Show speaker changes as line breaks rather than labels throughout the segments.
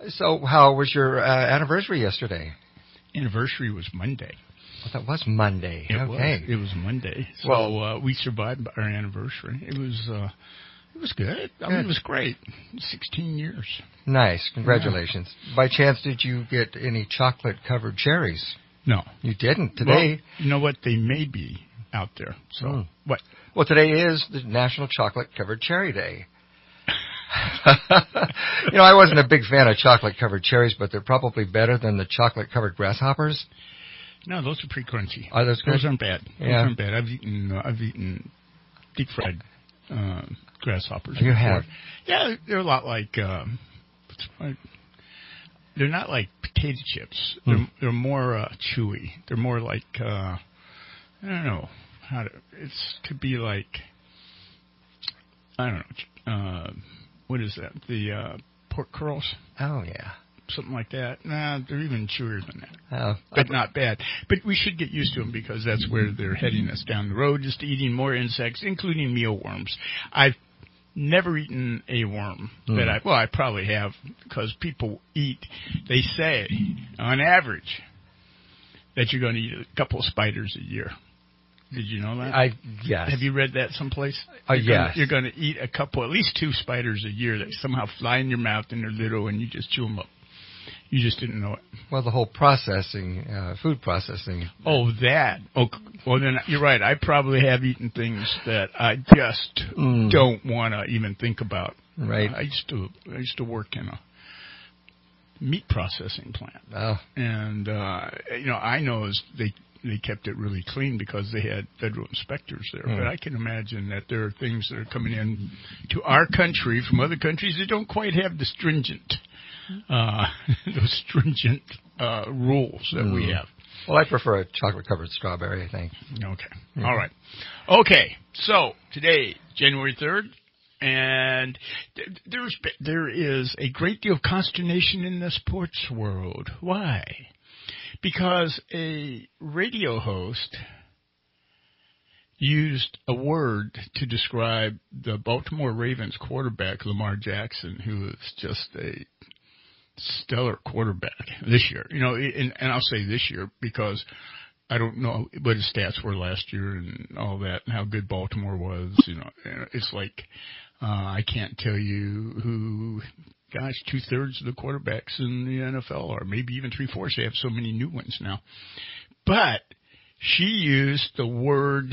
So, how was your anniversary yesterday?
Anniversary was Monday.
Well, that was Monday.
It was Monday. So we survived our anniversary. It was good. I mean, it was great. 16 years.
Nice. Congratulations. Yeah. By chance, did you get any chocolate-covered cherries?
No.
You didn't today.
Well, you know what? They may be out there. So what?
Well, today is the National Chocolate-Covered Cherry Day. I wasn't a big fan of chocolate-covered cherries, but they're probably better than the chocolate-covered grasshoppers.
No, those are pretty crunchy.
Are those good?
Those aren't bad.
Yeah.
Those aren't bad. I've eaten deep fried grasshoppers.
You
before.
have?
Yeah, they're a lot like. They're not like potato chips. They're more chewy. They're more like I don't know how to. It could be like I don't know. What is that? The pork curls?
Oh yeah.
Something like that. Nah, they're even chewier than that.
Oh,
but not bad. But we should get used to them because that's where they're heading us down the road, just eating more insects, including mealworms. I've never eaten a worm that I probably have because people eat, they say, on average, that you're going to eat a couple of spiders a year. Did you know that?
Yes.
Have you read that someplace?
Yes.
You're going to eat at least 2 spiders a year that somehow fly in your mouth and they're little and you just chew them up. You just didn't know it.
Well, the whole processing, food processing.
Oh, that. Oh, well, then you're right. I probably have eaten things that I just don't want to even think about.
Right.
I used to work in a meat processing plant.
Oh.
And, I know they kept it really clean because they had federal inspectors there. But I can imagine that there are things that are coming in to our country from other countries that don't quite have the stringent rules that we have.
Well, I prefer a chocolate-covered strawberry, I think.
Okay. Mm-hmm. All right. Okay. So today, January 3rd, and there is a great deal of consternation in the sports world. Why? Because a radio host used a word to describe the Baltimore Ravens quarterback, Lamar Jackson, who is just a stellar quarterback this year. And I'll say this year because I don't know what his stats were last year and all that and how good Baltimore was. It's like I can't tell you who, 2/3 of the quarterbacks in the NFL are, maybe even 3/4. They have so many new ones now. But she used the word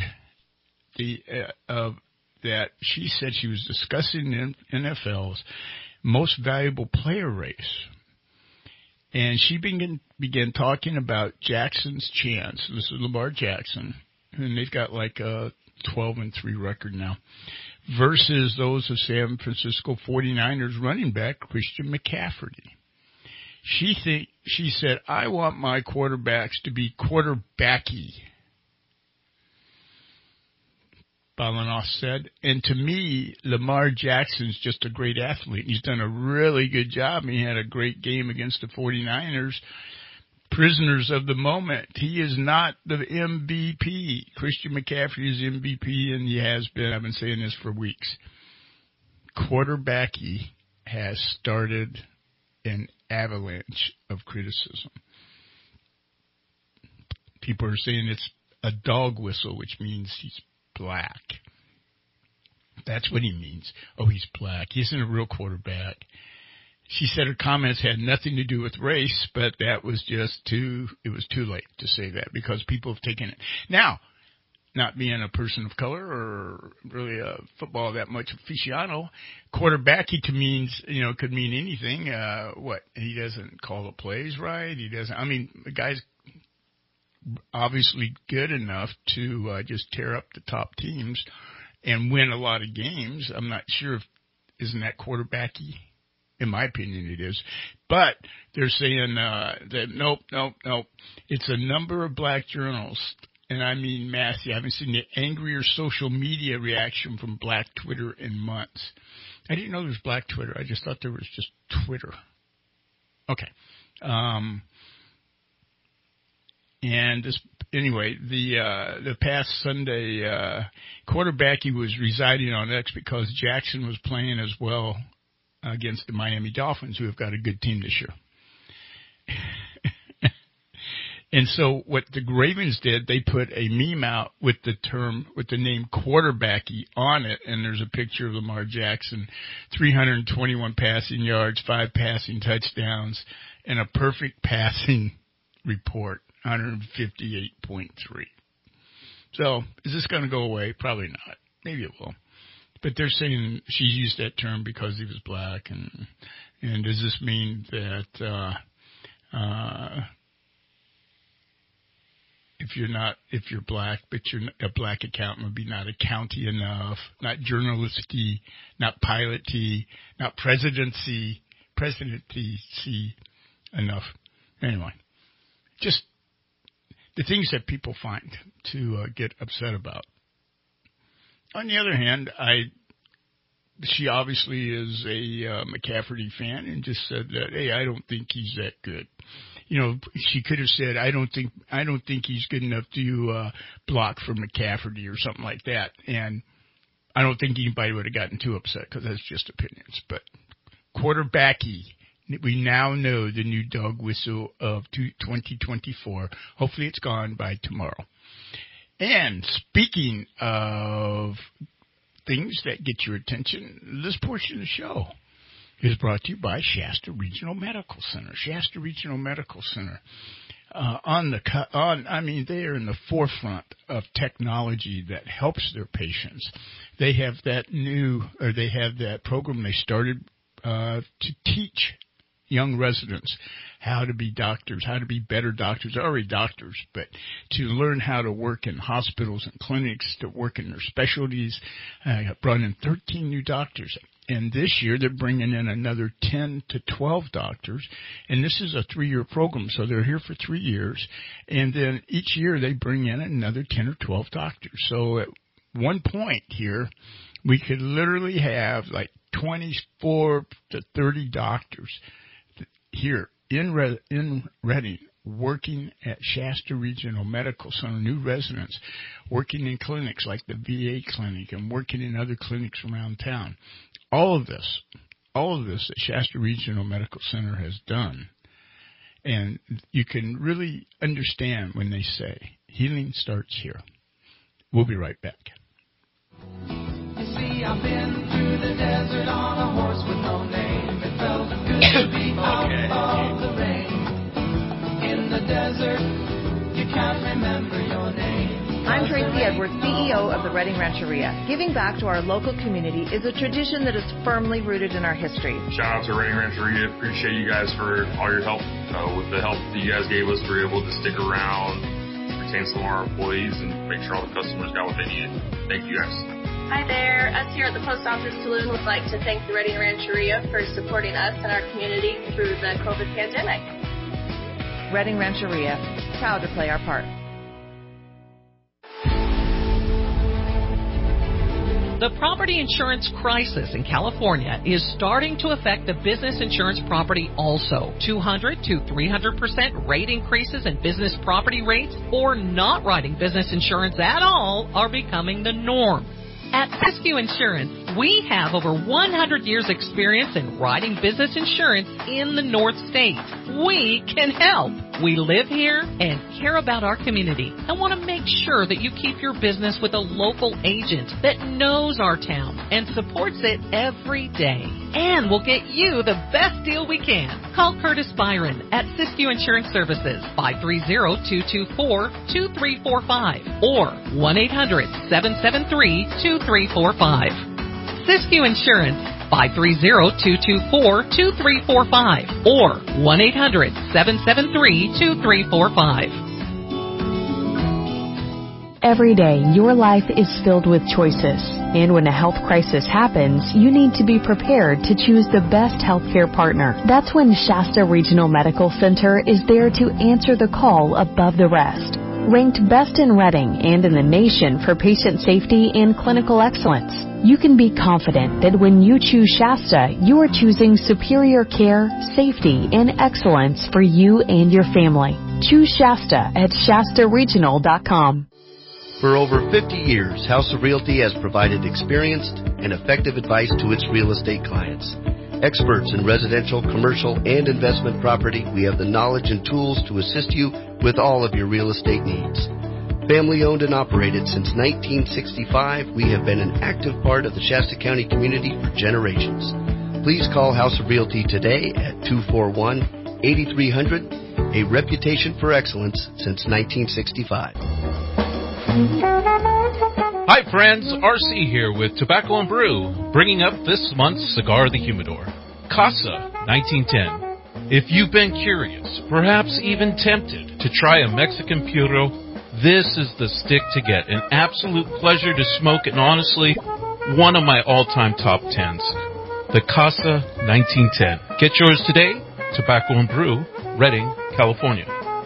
that she said she was discussing in NFL's most valuable player race. And she began talking about Jackson's chance. This is Lamar Jackson, and they've got like a 12-3 record now, versus those of San Francisco 49ers running back Christian McCaffrey. She said, I want my quarterbacks to be quarterbacky, Balanoff said. And to me, Lamar Jackson's just a great athlete. He's done a really good job. He had a great game against the 49ers. Prisoners of the moment. He is not the MVP. Christian McCaffrey is MVP, and he has been. I've been saying this for weeks. Quarterbacky has started an avalanche of criticism. People are saying it's a dog whistle, which means he's black. That's what he means. Oh, he's black. He isn't a real quarterback. She said her comments had nothing to do with race, but that was it was too late to say that because people have taken it. Now, not being a person of color or really a football that much aficionado, quarterbacky could mean anything. He doesn't call the plays right. The guy's obviously good enough to just tear up the top teams and win a lot of games. I'm not sure isn't that quarterbacky? In my opinion, it is. But they're saying that nope. It's a number of black journalists, and I mean massive. I haven't seen the angrier social media reaction from black Twitter in months. I didn't know there was black Twitter. I just thought there was just Twitter. Okay. And the past Sunday, quarterbacky was residing on X because Jackson was playing as well against the Miami Dolphins, who have got a good team this year. And so what the Ravens did, they put a meme out with the name quarterbacky on it, and there's a picture of Lamar Jackson, 321 passing yards, 5 passing touchdowns, and a perfect passing report, 158.3. So is this going to go away? Probably not. Maybe it will. But they're saying she used that term because he was black, and does this mean that if you're black, but you're a black accountant would be not accounty enough, not journalisty, not piloty, not presidency enough. Anyway, just the things that people find to get upset about. On the other hand, she obviously is a McCafferty fan and just said that, hey, I don't think he's that good. You know, she could have said, I don't think he's good enough to block for McCafferty or something like that. And I don't think anybody would have gotten too upset because that's just opinions. But quarterbacky, we now know the new dog whistle of 2024. Hopefully it's gone by tomorrow. And speaking of things that get your attention, this portion of the show is brought to you by Shasta Regional Medical Center. Shasta Regional Medical Center, they are in the forefront of technology that helps their patients. They have that program they started to teach young residents how to be doctors, how to be better doctors. They're already doctors, but to learn how to work in hospitals and clinics, to work in their specialties. I brought in 13 new doctors. And this year, they're bringing in another 10 to 12 doctors. And this is a 3-year program, so they're here for 3 years. And then each year, they bring in another 10 or 12 doctors. So at one point here, we could literally have like 24 to 30 doctors here in Redding, working at Shasta Regional Medical Center, new residents, working in clinics like the VA clinic and working in other clinics around town. All of this that Shasta Regional Medical Center has done, and you can really understand when they say healing starts here. We'll be right back.
You see, I've been through the desert on a horse with no name. It felt good to be out of the rain. In the desert, you can't remember your name.
I'm Tracy Edwards, CEO of the Redding Rancheria. Giving back to our local community is a tradition that is firmly rooted in our history.
Shout out to Redding Rancheria. Appreciate you guys for all your help. With the help that you guys gave us, we were able to stick around, retain some of our employees, and make sure all the customers got what they needed. Thank you guys.
Hi there. Us here at the Post Office Saloon would like to thank the Redding Rancheria for supporting us and our community through the COVID pandemic.
Redding Rancheria, proud to play our part.
The property insurance crisis in California is starting to affect the business insurance property also. 200 to 300% rate increases in business property rates or not writing business insurance at all are becoming the norm. At Siskiyou Insurance, we have over 100 years experience in writing business insurance in the North States. We can help. We live here and care about our community and want to make sure that you keep your business with a local agent that knows our town and supports it every day. And we'll get you the best deal we can. Call Curtis Byron at Siskiyou Insurance Services, 530-224-2345 or 1-800-773-2345. Siskiyou Insurance, 530-224-2345 or 1-800-773-2345.
Every day, your life is filled with choices. And when a health crisis happens, you need to be prepared to choose the best healthcare partner. That's when Shasta Regional Medical Center is there to answer the call above the rest. Ranked best in Redding and in the nation for patient safety and clinical excellence, you can be confident that when you choose Shasta, you are choosing superior care, safety, and excellence for you and your family. Choose Shasta at shastaregional.com.
For over 50 years, House of Realty has provided experienced and effective advice to its real estate clients. Experts in residential, commercial, and investment property, we have the knowledge and tools to assist you with all of your real estate needs. Family owned and operated since 1965, we have been an active part of the Shasta County community for generations. Please call House of Realty today at 241-8300, a reputation for excellence since 1965.
Hi friends, RC here with Tobacco and Brew, bringing up this month's Cigar of the Humidor, Casa 1910. If you've been curious, perhaps even tempted to try a Mexican Puro, this is the stick to get. An absolute pleasure to smoke and honestly, one of my all-time top 10s. The Casa 1910. Get yours today, Tobacco and Brew, Redding, California.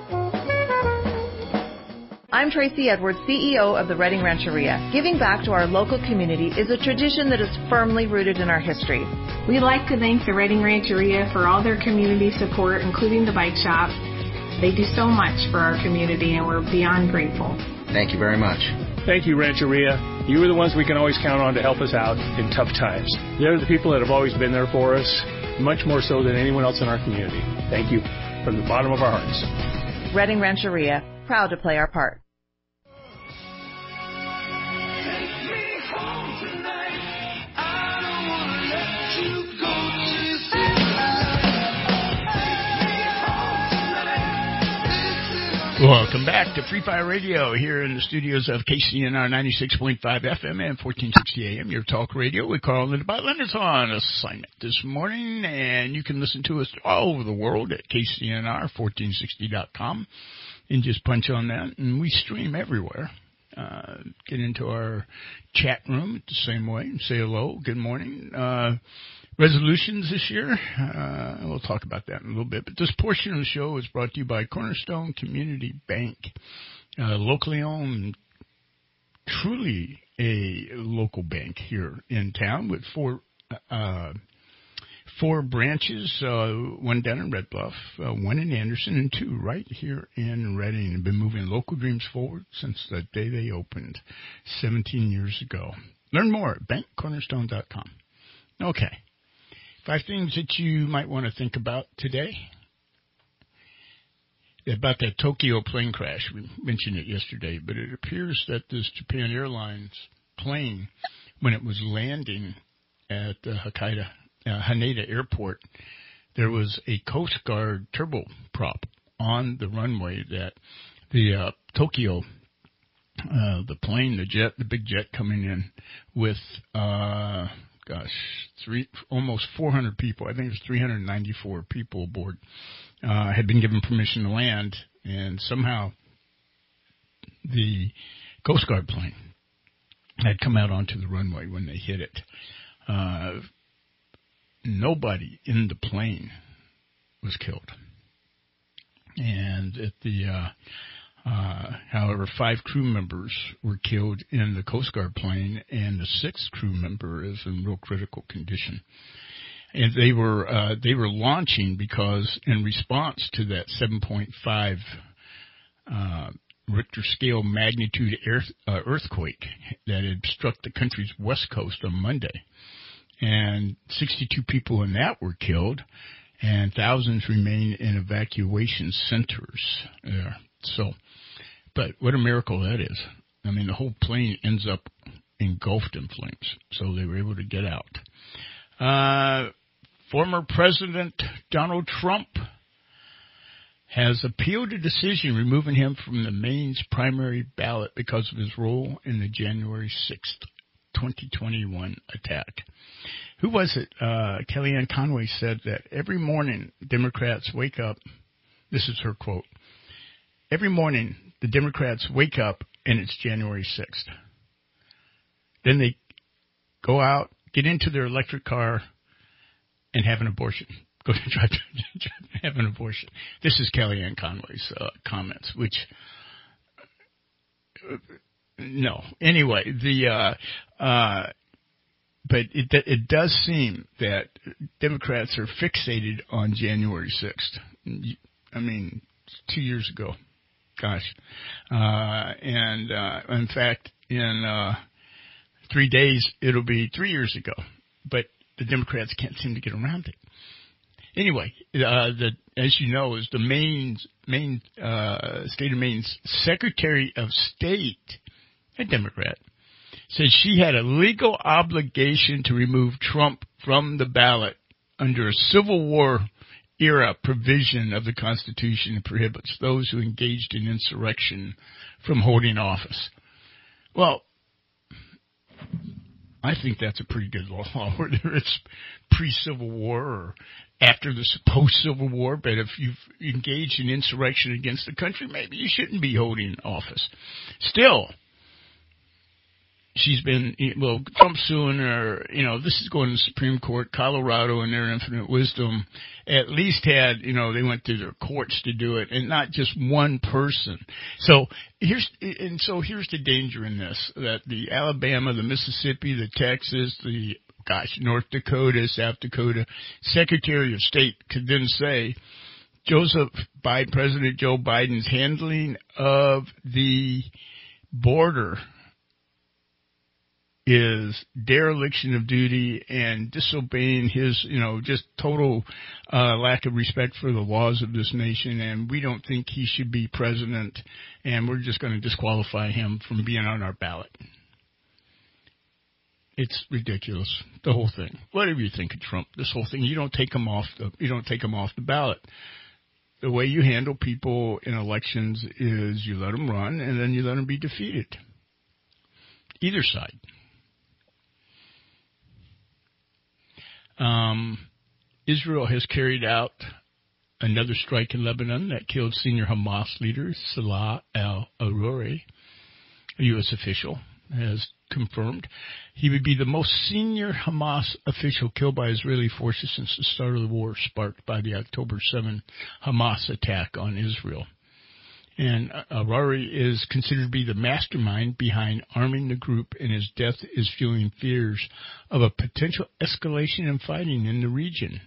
I'm Tracy Edwards, CEO of the Redding Rancheria. Giving back to our local community is a tradition that is firmly rooted in our history.
We'd like to thank the Redding Rancheria for all their community support, including the bike shop. They do so much for our community, and we're beyond grateful.
Thank you very much.
Thank you, Rancheria. You are the ones we can always count on to help us out in tough times. They're the people that have always been there for us, much more so than anyone else in our community. Thank you from the bottom of our hearts.
Redding Rancheria, proud to play our part.
Welcome back to Free Fire Radio here in the studios of KCNR 96.5 FM and 1460 AM, your talk radio. We call it about Leonard's on assignment this morning, and you can listen to us all over the world at KCNR1460.com, and just punch on that, and we stream everywhere. Get into our chat room the same way and say hello, good morning. Resolutions this year, we'll talk about that in a little bit, but this portion of the show is brought to you by Cornerstone Community Bank, locally owned, truly a local bank here in town with four branches, one down in Red Bluff, one in Anderson, and two right here in Redding. They've been moving local dreams forward since the day they opened 17 years ago. Learn more at bankcornerstone.com. Okay. 5 things that you might want to think about today. About that Tokyo plane crash. We mentioned it yesterday, but it appears that this Japan Airlines plane, when it was landing at Haneda Airport, there was a Coast Guard turboprop on the runway that the Tokyo, the plane, the big jet coming in with, almost 400 people, I think it was 394 people aboard, had been given permission to land, and somehow the Coast Guard plane had come out onto the runway when they hit it. Nobody in the plane was killed. And at the however, 5 crew members were killed in the Coast Guard plane, and the 6th crew member is in real critical condition. And they were launching because, in response to that 7.5 Richter scale magnitude earthquake that had struck the country's west coast on Monday, and 62 people in that were killed, and thousands remain in evacuation centers there. So, but what a miracle that is. I mean, the whole plane ends up engulfed in flames, so they were able to get out. Former President Donald Trump has appealed a decision removing him from the Maine's primary ballot because of his role in the January 6th, 2021 attack. Who was it? Kellyanne Conway said that every morning Democrats wake up, this is her quote, every morning the Democrats wake up and it's January 6th. Then they go out, get into their electric car, and have an abortion. Go to try to have an abortion. This is Kellyanne Conway's comments, which, no. Anyway, but it does seem that Democrats are fixated on January 6th. I mean, 2 years ago. Gosh. And in fact, in 3 days, it'll be 3 years ago. But the Democrats can't seem to get around it. Anyway, as you know, is the state of Maine's Secretary of State, a Democrat, said she had a legal obligation to remove Trump from the ballot under a Civil War era provision of the Constitution that prohibits those who engaged in insurrection from holding office. Well, I think that's a pretty good law, whether it's pre-Civil War or after the post-Civil War. But if you've engaged in insurrection against the country, maybe you shouldn't be holding office. Still, Trump's suing her, this is going to the Supreme Court. Colorado, in their infinite wisdom, at least had, they went to their courts to do it, and not just one person. So here's the danger in this, that the Alabama, the Mississippi, the Texas, North Dakota, South Dakota, Secretary of State could then say, President Joe Biden's handling of the border is dereliction of duty and disobeying his, just total lack of respect for the laws of this nation, and we don't think he should be president, and we're just going to disqualify him from being on our ballot. It's ridiculous, the whole thing. Whatever you think of Trump, this whole thing, you don't take him off the ballot. The way you handle people in elections is you let them run, and then you let them be defeated. Either side. Israel has carried out another strike in Lebanon that killed senior Hamas leader Salah al-Aruri. A U.S. official has confirmed he would be the most senior Hamas official killed by Israeli forces since the start of the war sparked by the October 7 Hamas attack on Israel. And Aruri is considered to be the mastermind behind arming the group, and his death is fueling fears of a potential escalation in fighting in the region.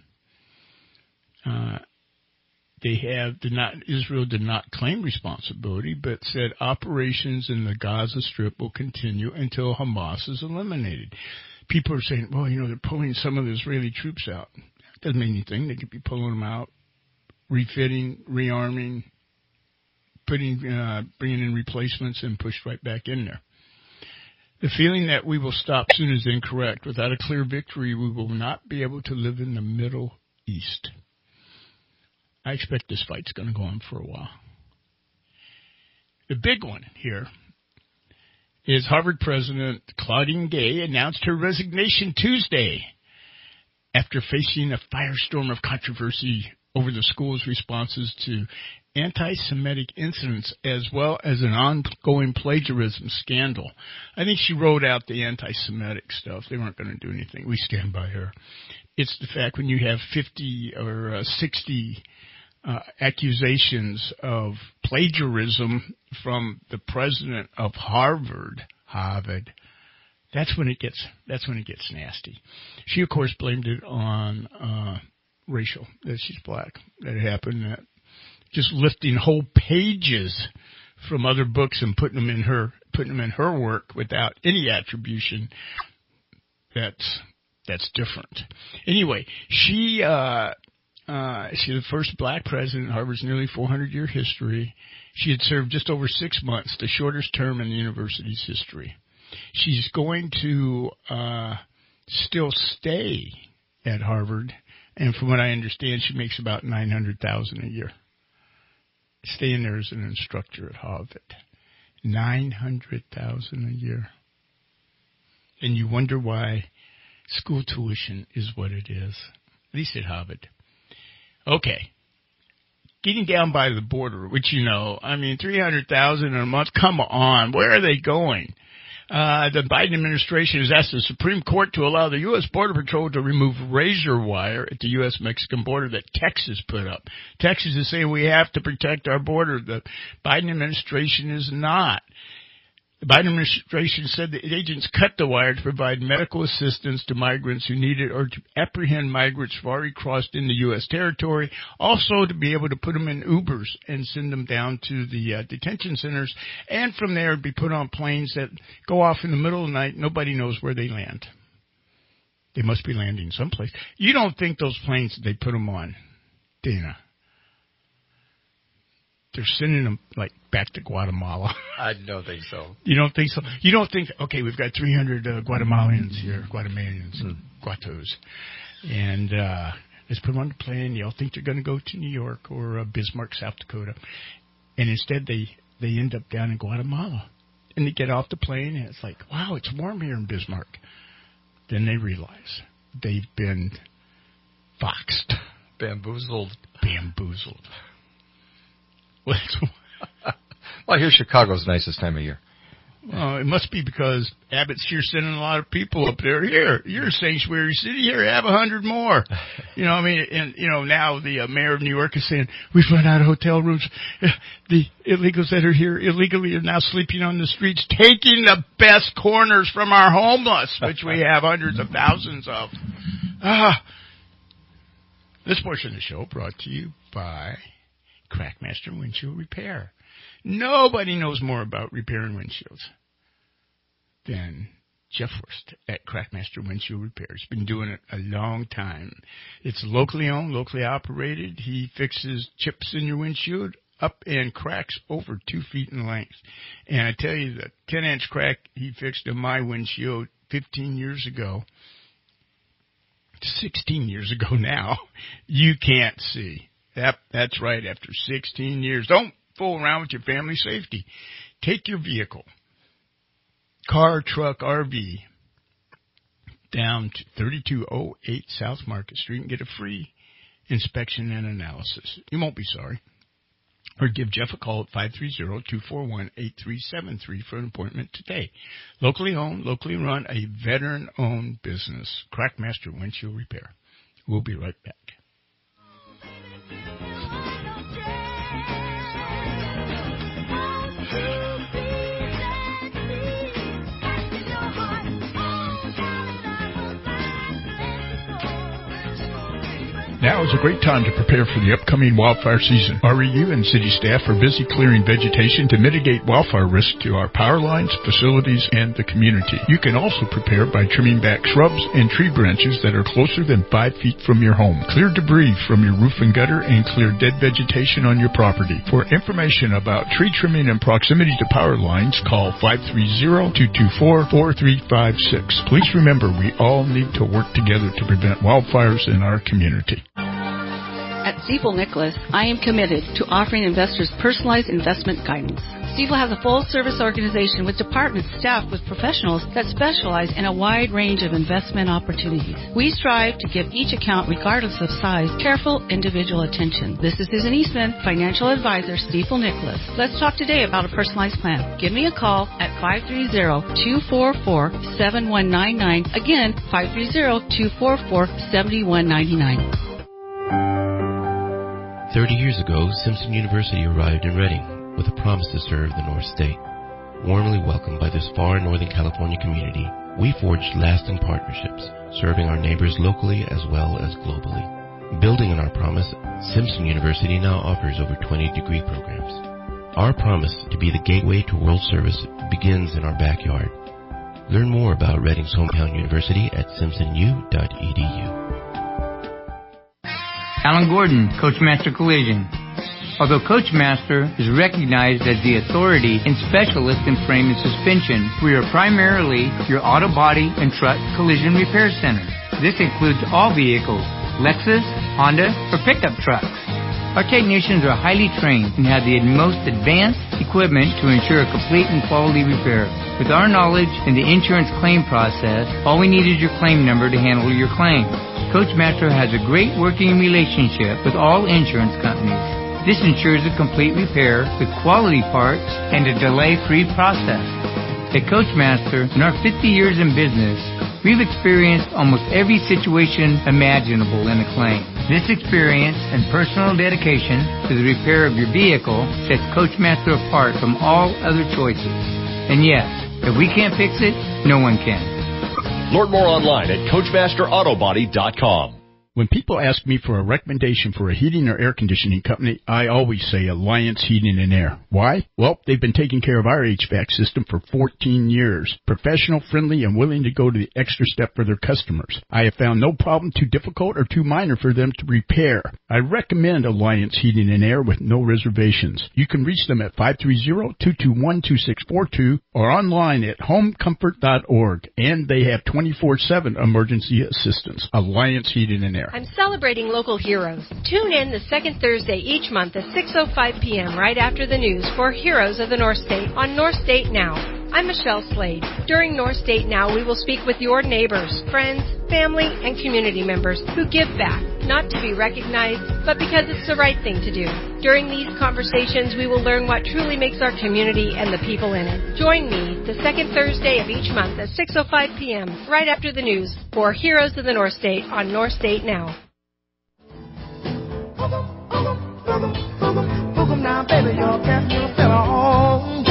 Israel did not claim responsibility, but said operations in the Gaza Strip will continue until Hamas is eliminated. People are saying, they're pulling some of the Israeli troops out. That doesn't mean anything. They could be pulling them out, refitting, rearming, bringing in replacements, and pushed right back in there. The feeling that we will stop soon is incorrect. Without a clear victory, we will not be able to live in the Middle East. I expect this fight's going to go on for a while. The big one here is Harvard President Claudine Gay announced her resignation Tuesday after facing a firestorm of controversy over the school's responses to anti-Semitic incidents as well as an ongoing plagiarism scandal. I think she wrote out the anti-Semitic stuff. They weren't going to do anything. We stand by her. It's the fact when you have 50 or 60 accusations of plagiarism from the president of Harvard, that's when it gets nasty. She, of course, blamed it on racial, that she's black, that it happened, that just lifting whole pages from other books and putting them in her work without any attribution. That's different. Anyway, she's the first black president in Harvard's nearly 400-year history. She had served just over 6 months, the shortest term in the university's history. She's going to still stay at Harvard, and from what I understand, she makes about $900,000 a year. Staying there as an instructor at Harvard. $900,000 a year. And you wonder why school tuition is what it is. At least at Harvard. Okay. Getting down by the border, which $300,000 a month. Come on. Where are they going? The Biden administration has asked the Supreme Court to allow the U.S. Border Patrol to remove razor wire at the U.S.-Mexican border that Texas put up. Texas is saying we have to protect our border. The Biden administration is not. The Biden administration said the agents cut the wire to provide medical assistance to migrants who need it or to apprehend migrants who've already crossed into U.S. territory, also to be able to put them in Ubers and send them down to the detention centers, and from there be put on planes that go off in the middle of the night. Nobody knows where they land. They must be landing someplace. You don't think those planes they put them on, Dana? They're sending them like back to Guatemala.
I don't think so.
You don't think so? You don't think? Okay, we've got 300 Guatemalans here, Guatos, and let's put them on the plane. Y'all think they're going to go to New York or Bismarck, South Dakota, and instead they end up down in Guatemala, and they get off the plane and it's like, wow, it's warm here in Bismarck. Then they realize they've been foxed.
Bamboozled. Well, here's Chicago's nicest time of year.
Well, it must be because Abbott's here sending a lot of people up there. Here, you're a sanctuary city. Here, have 100 more. You know, I mean, and, you know, now the mayor of New York is saying, we've run out of hotel rooms. The illegals that are here illegally are now sleeping on the streets, taking the best corners from our homeless, which we have hundreds of thousands of. This portion of the show brought to you by Crackmaster Windshield Repair. Nobody knows more about repairing windshields than Jeff Worst at Crackmaster Windshield Repair. He's been doing it a long time. It's locally owned, locally operated. He fixes chips in your windshield up and cracks over 2 feet in length. And I tell you, the 10-inch crack he fixed in my windshield 15 years ago, 16 years ago now, you can't see. That's right, after 16 years. Don't fool around with your family safety. Take your vehicle, car, truck, RV, down to 3208 South Market Street and get a free inspection and analysis. You won't be sorry. Or give Jeff a call at 530-241-8373 for an appointment today. Locally owned, locally run, a veteran-owned business. Crackmaster Windshield Repair. We'll be right back. Now is a great time to prepare for the upcoming wildfire season. REU and city staff are busy clearing vegetation to mitigate wildfire risk to our power lines, facilities, and the community. You can also prepare by trimming back shrubs and tree branches that are closer than 5 feet from your home. Clear debris from your roof and gutter and clear dead vegetation on your property. For information about tree trimming and proximity to power lines, call 530-224-4356. Please remember, we all need to work together to prevent wildfires in our community.
At Stifel Nicholas, I am committed to offering investors personalized investment guidance. Stifel has a full-service organization with departments staffed with professionals that specialize in a wide range of investment opportunities. We strive to give each account, regardless of size, careful individual attention. This is Susan Eastman, Financial Advisor, Stifel Nicholas. Let's talk today about a personalized plan. Give me a call at 530-244-7199. Again, 530-244-7199.
30 years ago, Simpson University arrived in Reading with a promise to serve the North State. Warmly welcomed by this far Northern California community, we forged lasting partnerships, serving our neighbors locally as well as globally. Building on our promise, Simpson University now offers over 20 degree programs. Our promise to be the gateway to world service begins in our backyard. Learn more about Reading's hometown university at simpsonu.edu.
Alan Gordon, Coachmaster Collision. Although Coachmaster is recognized as the authority and specialist in frame and suspension, we are primarily your auto body and truck collision repair center. This includes all vehicles, Lexus, Honda, or pickup trucks. Our technicians are highly trained and have the most advanced equipment to ensure a complete and quality repair. With our knowledge in the insurance claim process, all we need is your claim number to handle your claim. Coachmaster has a great working relationship with all insurance companies. This ensures a complete repair with quality parts and a delay-free process. At Coachmaster, in our 50 years in business, we've experienced almost every situation imaginable in a claim. This experience and personal dedication to the repair of your vehicle sets Coachmaster apart from all other choices. And yes, if we can't fix it, no one can.
Learn more online at CoachmasterAutobody.com.
When people ask me for a recommendation for a heating or air conditioning company, I always say Alliance Heating and Air. Why? Well, they've been taking care of our HVAC system for 14 years. Professional, friendly, and willing to go to the extra step for their customers. I have found no problem too difficult or too minor for them to repair. I recommend Alliance Heating and Air with no reservations. You can reach them at 530-221-2642 or online at homecomfort.org. And they have 24/7 emergency assistance. Alliance Heating and Air.
I'm celebrating local heroes. Tune in the second Thursday each month at 6:05 p.m. right after the news for Heroes of the North State on North State Now. I'm Michelle Slade. During North State Now, we will speak with your neighbors, friends, family, and community members who give back, not to be recognized, but because it's the right thing to do. During these conversations, we will learn what truly makes our community and the people in it. Join me the second Thursday of each month at 6:05 p.m. right after the news for Heroes of the North State on North State Now.
Now, baby, you're getting yourself on.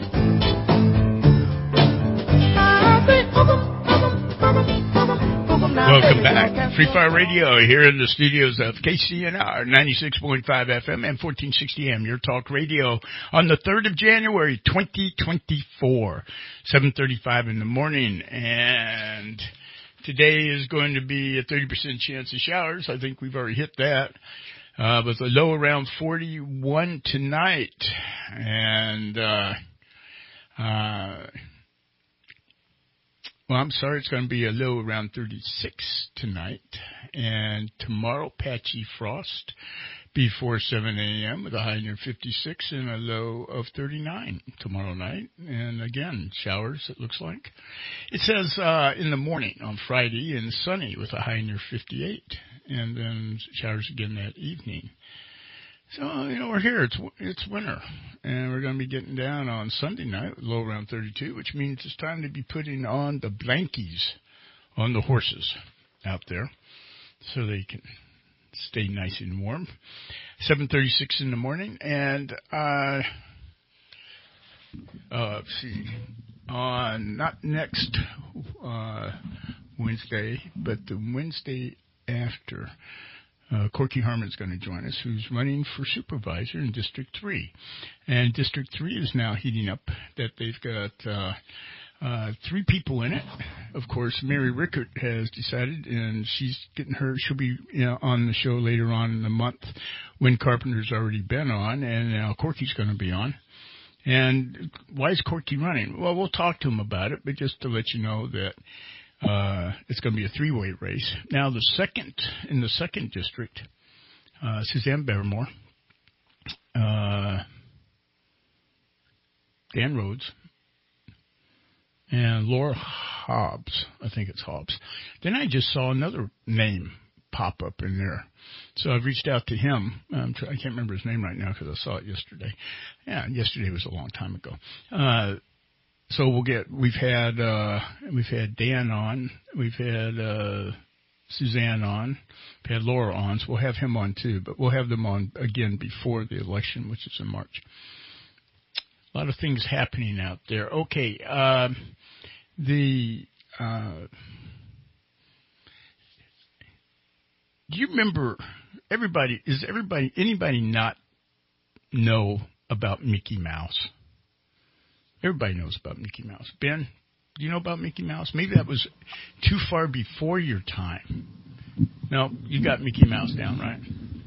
Welcome back. Free Fire Radio here in the studios of KCNR 96.5 FM and 1460 AM, your talk radio on the 3rd of January, 2024, 7:35 in the morning. And today is going to be a 30% chance of showers. I think we've already hit that. With a low around 41 tonight. And, well, I'm sorry, it's going to be a low around 36 tonight. And tomorrow, patchy frost before 7 a.m. with a high near 56 and a low of 39 tomorrow night. And again, showers, it looks like. It says in the morning on Friday and sunny with a high near 58. And then showers again that evening. So, we're here. It's winter. And we're going to be getting down on Sunday night, low around 32, which means it's time to be putting on the blankies on the horses out there so they can stay nice and warm. 7:36 in the morning. And, let's see, on not next Wednesday, but the Wednesday after, Corky Harmon's going to join us, who's running for supervisor in District 3. And District 3 is now heating up, that they've got 3 people in it. Of course, Mary Rickert has decided, and she's getting she'll be on the show later on in the month when Carpenter's already been on, and now Corky's going to be on. And why is Corky running? Well, we'll talk to him about it, but just to let you know that it's going to be a 3-way race. Now, in the second district, Suzanne Barrymore, Dan Rhodes, and Laura Hobbs. I think it's Hobbs. Then I just saw another name pop up in there. So I've reached out to him. I can't remember his name right now because I saw it yesterday. Yeah, yesterday was a long time ago. So we've had Dan on, we've had Suzanne on, we've had Laura on, so we'll have him on too, but we'll have them on again before the election, which is in March. A lot of things happening out there. Okay, do you remember anybody not know about Mickey Mouse? Everybody knows about Mickey Mouse. Ben, do you know about Mickey Mouse? Maybe that was too far before your time. No, you got Mickey Mouse down, right?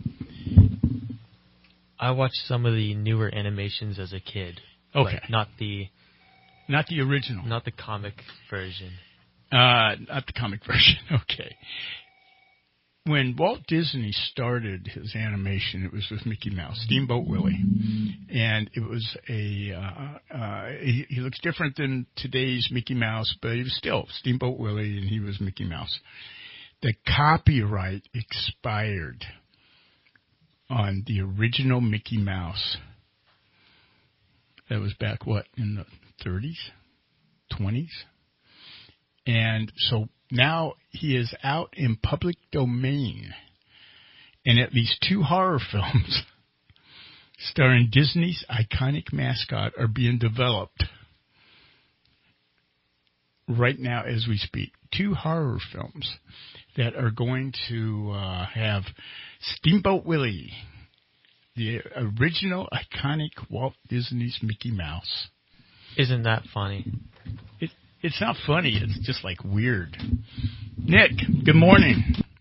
I watched some of the newer animations as a kid.
Okay.
Not the
original.
Not the comic version.
Not the comic version. Okay. When Walt Disney started his animation, it was with Mickey Mouse, Steamboat Willie. And it was he looks different than today's Mickey Mouse, but he was still Steamboat Willie, and he was Mickey Mouse. The copyright expired on the original Mickey Mouse. That was back, in the 30s, 20s? And so now he is out in public domain, and at least 2 horror films starring Disney's iconic mascot are being developed. right now as we speak, 2 horror films that are going to have Steamboat Willie, the original iconic Walt Disney's Mickey Mouse.
Isn't that funny?
It's not funny. It's just like weird. Nick, good morning.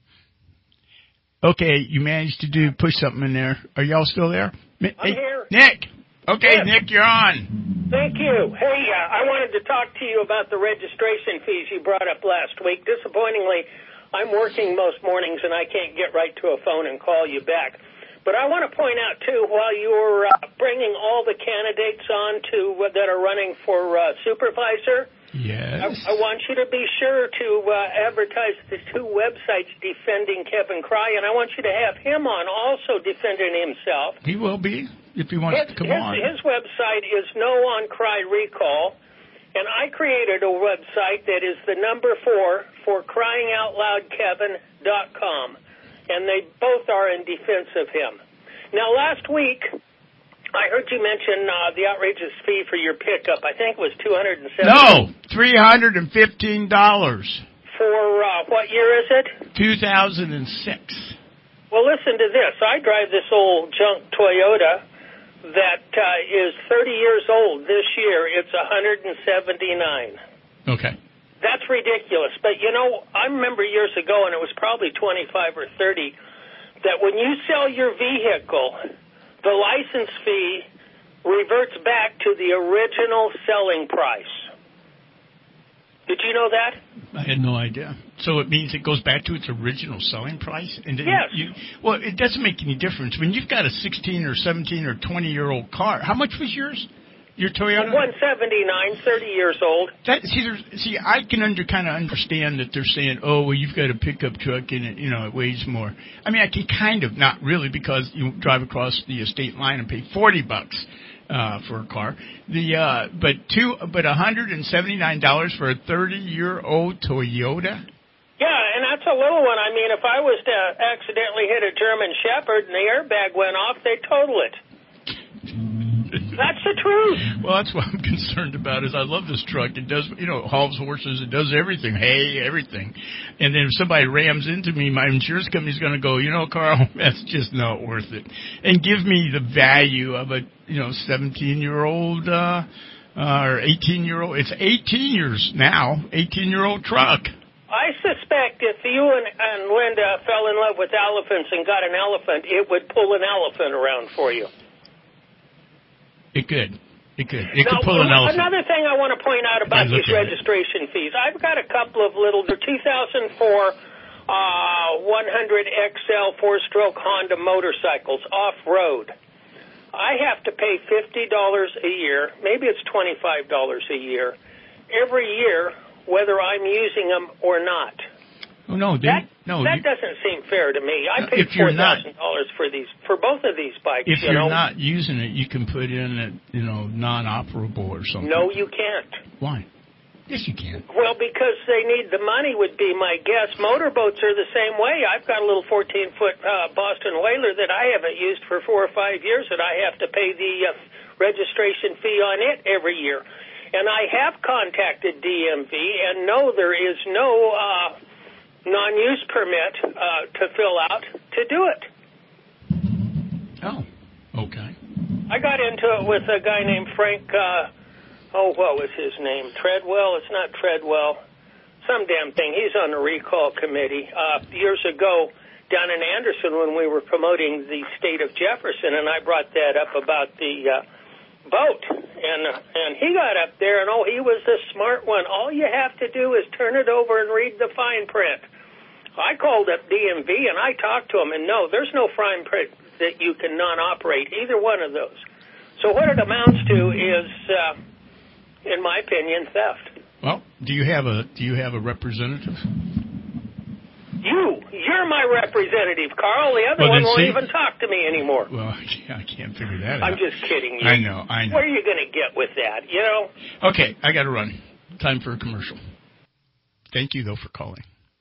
Okay, you managed to push something in there. Are y'all still there?
I'm here.
Nick. Okay,
Yes.
Nick, you're on.
Thank you. Hey, I wanted to talk to you about the registration fees you brought up last week. Disappointingly, I'm working most mornings and I can't get right to a phone and call you back. But I want to point out, too, while you were bringing all the candidates on that are running for supervisor,
yes.
I want you to be sure to advertise the 2 websites defending Kevin Cry, and I want you to have him on also defending himself.
He will be, if he wants to come on.
His website is No on Cry Recall, and I created a website that is the number 4 for cryingoutloudkevin.com. And they both are in defense of him. Now, last week, I heard you mention the outrageous fee for your pickup. I think it was $270.
No, $315.
For what year is it?
2006.
Well, listen to this. I drive this old junk Toyota that is 30 years old this year. It's $179.
Okay.
That's ridiculous. But, you know, I remember years ago, and it was probably 25 or 30, that when you sell your vehicle, the license fee reverts back to the original selling price. Did you know that?
I had no idea. So it means it goes back to its original selling price? And
Yes.
Well, it doesn't make any difference. When you've got a 16 or 17 or 20-year-old car, how much was yours? Your Toyota?
179, 30 years old.
See, I can kind of understand that they're saying, oh, well, you've got a pickup truck and it weighs more. I mean, I can kind of, not really, because you drive across the state line and pay $40 for a car. But $179 for a 30-year-old Toyota.
Yeah, and that's a little one. I mean, if I was to accidentally hit a German Shepherd and the airbag went off, they'd total it. That's the truth.
Well, that's what I'm concerned about. Is I love this truck. It does, hauls horses. It does everything. Hay, everything. And then if somebody rams into me, my insurance company's going to go, Carl, that's just not worth it, and give me the value of a 17-year-old or 18-year-old. It's 18 years now. 18-year-old truck.
I suspect if you and Linda fell in love with elephants and got an elephant, it would pull an elephant around for you.
It could. It could pull an elephant.
Another thing I want to point out about these registration fees, I've got a couple of the 2004 100XL 4-stroke Honda motorcycles off-road. I have to pay $50 a year, maybe it's $25 a year, every year, whether I'm using them or not.
Oh, no,
that doesn't seem fair to me. I paid $4,000 for both of these bikes.
If you're not using it, you can put in a non-operable or something.
No, you can't.
Why? Yes, you can.
Well, because they need the money would be my guess. Motorboats are the same way. I've got a little 14-foot Boston Whaler that I haven't used for 4 or 5 years, and I have to pay the registration fee on it every year. And I have contacted DMV, and no, there is no non-use permit to fill out to do it.
Oh, okay.
I got into it with a guy named Frank, what was his name? Treadwell? It's not Treadwell. Some damn thing. He's on the recall committee. Years ago, down in Anderson, when we were promoting the state of Jefferson, and I brought that up about the boat, and he got up there, and he was the smart one. All you have to do is turn it over and read the fine print. I called up DMV, and I talked to him, and no, there's no fine print that you can non-operate, either one of those. So what it amounts to is, in my opinion, theft.
Well, do you have a representative?
You're my representative, Carl. The other one won't even talk to me anymore.
Well, I can't figure that out.
I'm just kidding you.
I know.
Where are you going to get with that,
Okay, I got to run. Time for a commercial. Thank you, though, for calling.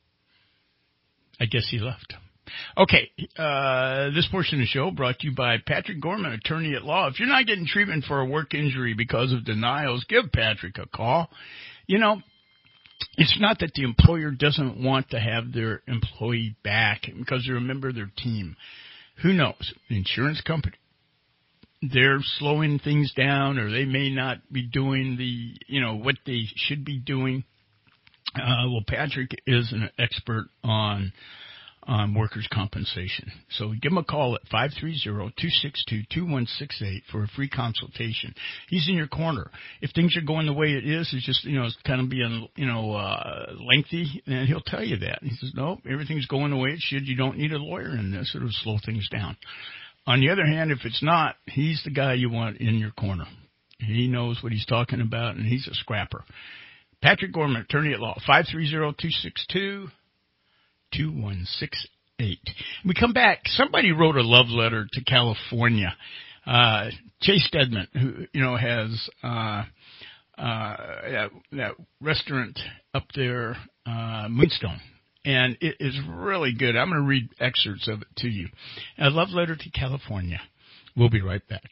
I guess he left. Okay, this portion of the show brought to you by Patrick Gorman, attorney at law. If you're not getting treatment for a work injury because of denials, give Patrick a call. It's not that the employer doesn't want to have their employee back because they're a member of their team. Who knows? The insurance company, they're slowing things down, or they may not be doing what they should be doing. Well, Patrick is an expert on workers' compensation. So give him a call at 530-262-2168 for a free consultation. He's in your corner. If things are going the way it is, it's just, it's kind of being, lengthy, and he'll tell you that. He says, no, everything's going the way it should. You don't need a lawyer in this. It'll slow things down. On the other hand, if it's not, he's the guy you want in your corner. He knows what he's talking about, and he's a scrapper. Patrick Gorman, attorney at law, 530-262-2168. We come back. Somebody wrote a love letter to California. Chase Stedman, who has that restaurant up there, Moonstone, and it is really good. I'm going to read excerpts of it to you. A love letter to California. We'll be right back.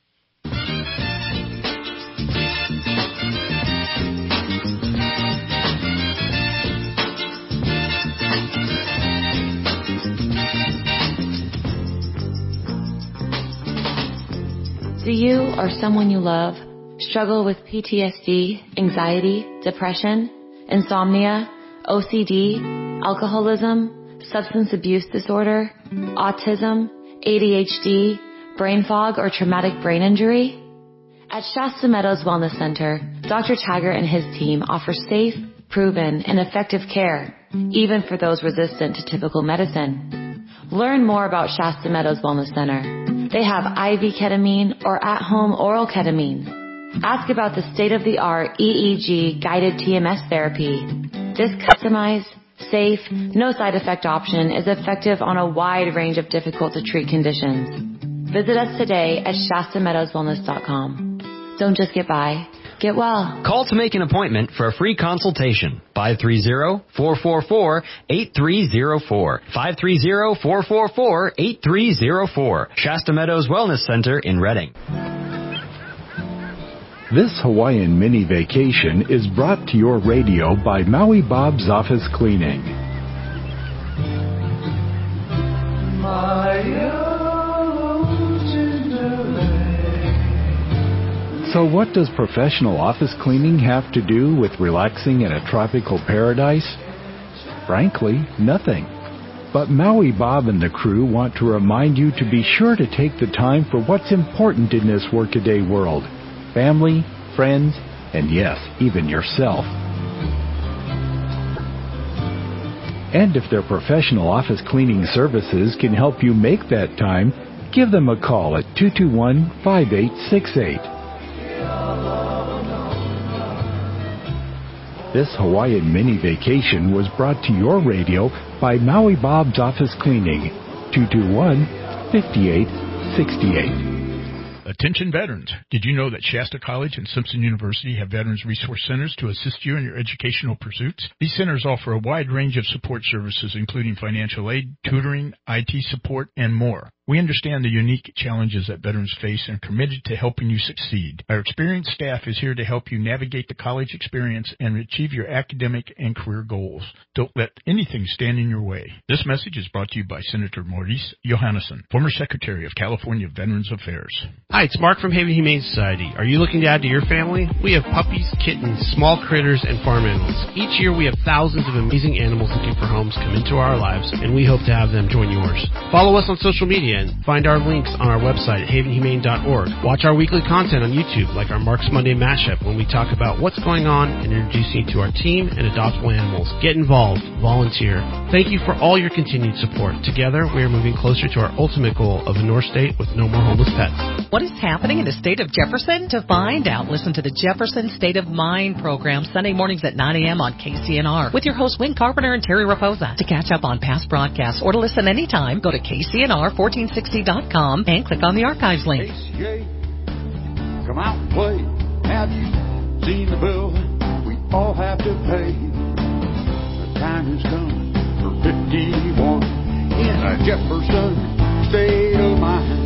Do you or someone you love struggle with PTSD, anxiety, depression, insomnia, OCD, alcoholism, substance abuse disorder, autism, ADHD, brain fog, or traumatic brain injury? At Shasta Meadows Wellness Center, Dr. Taggart and his team offer safe, proven, and effective care, even for those resistant to typical medicine. Learn more about Shasta Meadows Wellness Center. They have IV ketamine or at-home oral ketamine. Ask about the state-of-the-art EEG guided TMS therapy. This customized, safe, no side effect option is effective on a wide range of difficult to treat conditions. Visit us today at ShastaMeadowsWellness.com. Don't just get by, get well.
Call to make an appointment for a free consultation. 530-444-8304. 530-444-8304. Shasta Meadows Wellness Center in Redding.
This Hawaiian mini vacation is brought to your radio by Maui Bob's Office Cleaning. So what does professional office cleaning have to do with relaxing in a tropical paradise? Frankly, nothing. But Maui Bob and the crew want to remind you to be sure to take the time for what's important in this workaday world. Family, friends, and yes, even yourself. And if their professional office cleaning services can help you make that time, give them a call at 221-5868. This Hawaiian mini vacation was brought to your radio by Maui Bob's Office Cleaning, 221-5868.
Attention veterans. Did you know that Shasta College and Simpson University have Veterans Resource Centers to assist you in your educational pursuits? These centers offer a wide range of support services, including financial aid, tutoring, IT support, and more. We understand the unique challenges that veterans face and are committed to helping you succeed. Our experienced staff is here to help you navigate the college experience and achieve your academic and career goals. Don't let anything stand in your way. This message is brought to you by Senator Maurice Johannesson, former Secretary of California Veterans Affairs.
Hi, it's Mark from Haven Humane Society. Are you looking to add to your family? We have puppies, kittens, small critters, and farm animals. Each year we have thousands of amazing animals looking for homes come into our lives, and we hope to have them join yours. Follow us on social media and find our links on our website at havenhumane.org. Watch our weekly content on YouTube, like our Mark's Monday Mashup, when we talk about what's going on and introduce you to our team and adoptable animals. Get involved. Volunteer. Thank you for all your continued support. Together, we are moving closer to our ultimate goal of a North State with no more homeless pets.
What is happening in the state of Jefferson? To find out, listen to the Jefferson State of Mind program Sunday mornings at 9 a.m. on KCNR with your hosts Wayne Carpenter and Terry Raposa. To catch up on past broadcasts or to listen anytime, go to KCNR1460.com and click on the archives link.
KCA, come out and play. Have you seen the bill we all have to pay? The time has come for 51 in a Jefferson State of Mind.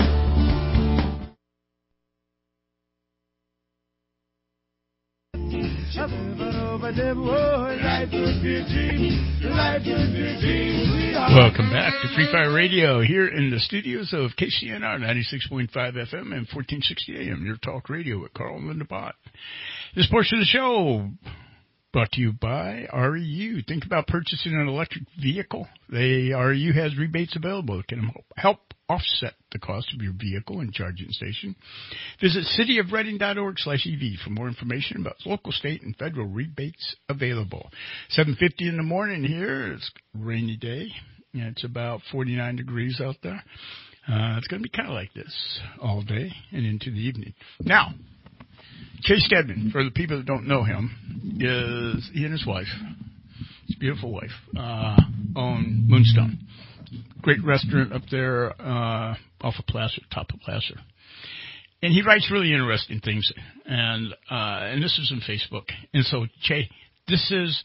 Welcome back to Free Fire Radio here in the studios of KCNR 96.5 FM and 1460 AM, your talk radio with Carl and Linda Bott. This portion of the show brought to you by REU. Think about purchasing an electric vehicle. REU has rebates available that can help offset the cost of your vehicle and charging station. Visit cityofreading.org/EV for more information about local, state, and federal rebates available. 7:50 in the morning here. It's a rainy day. It's about 49 degrees out there. It's going to be kind of like this all day and into the evening. Now, Chase Stedman, for the people that don't know him, he and his wife, his beautiful wife, own Moonstone. Great restaurant up there off of Placer, top of Placer. And he writes really interesting things, and this is on Facebook. And so, Che, this is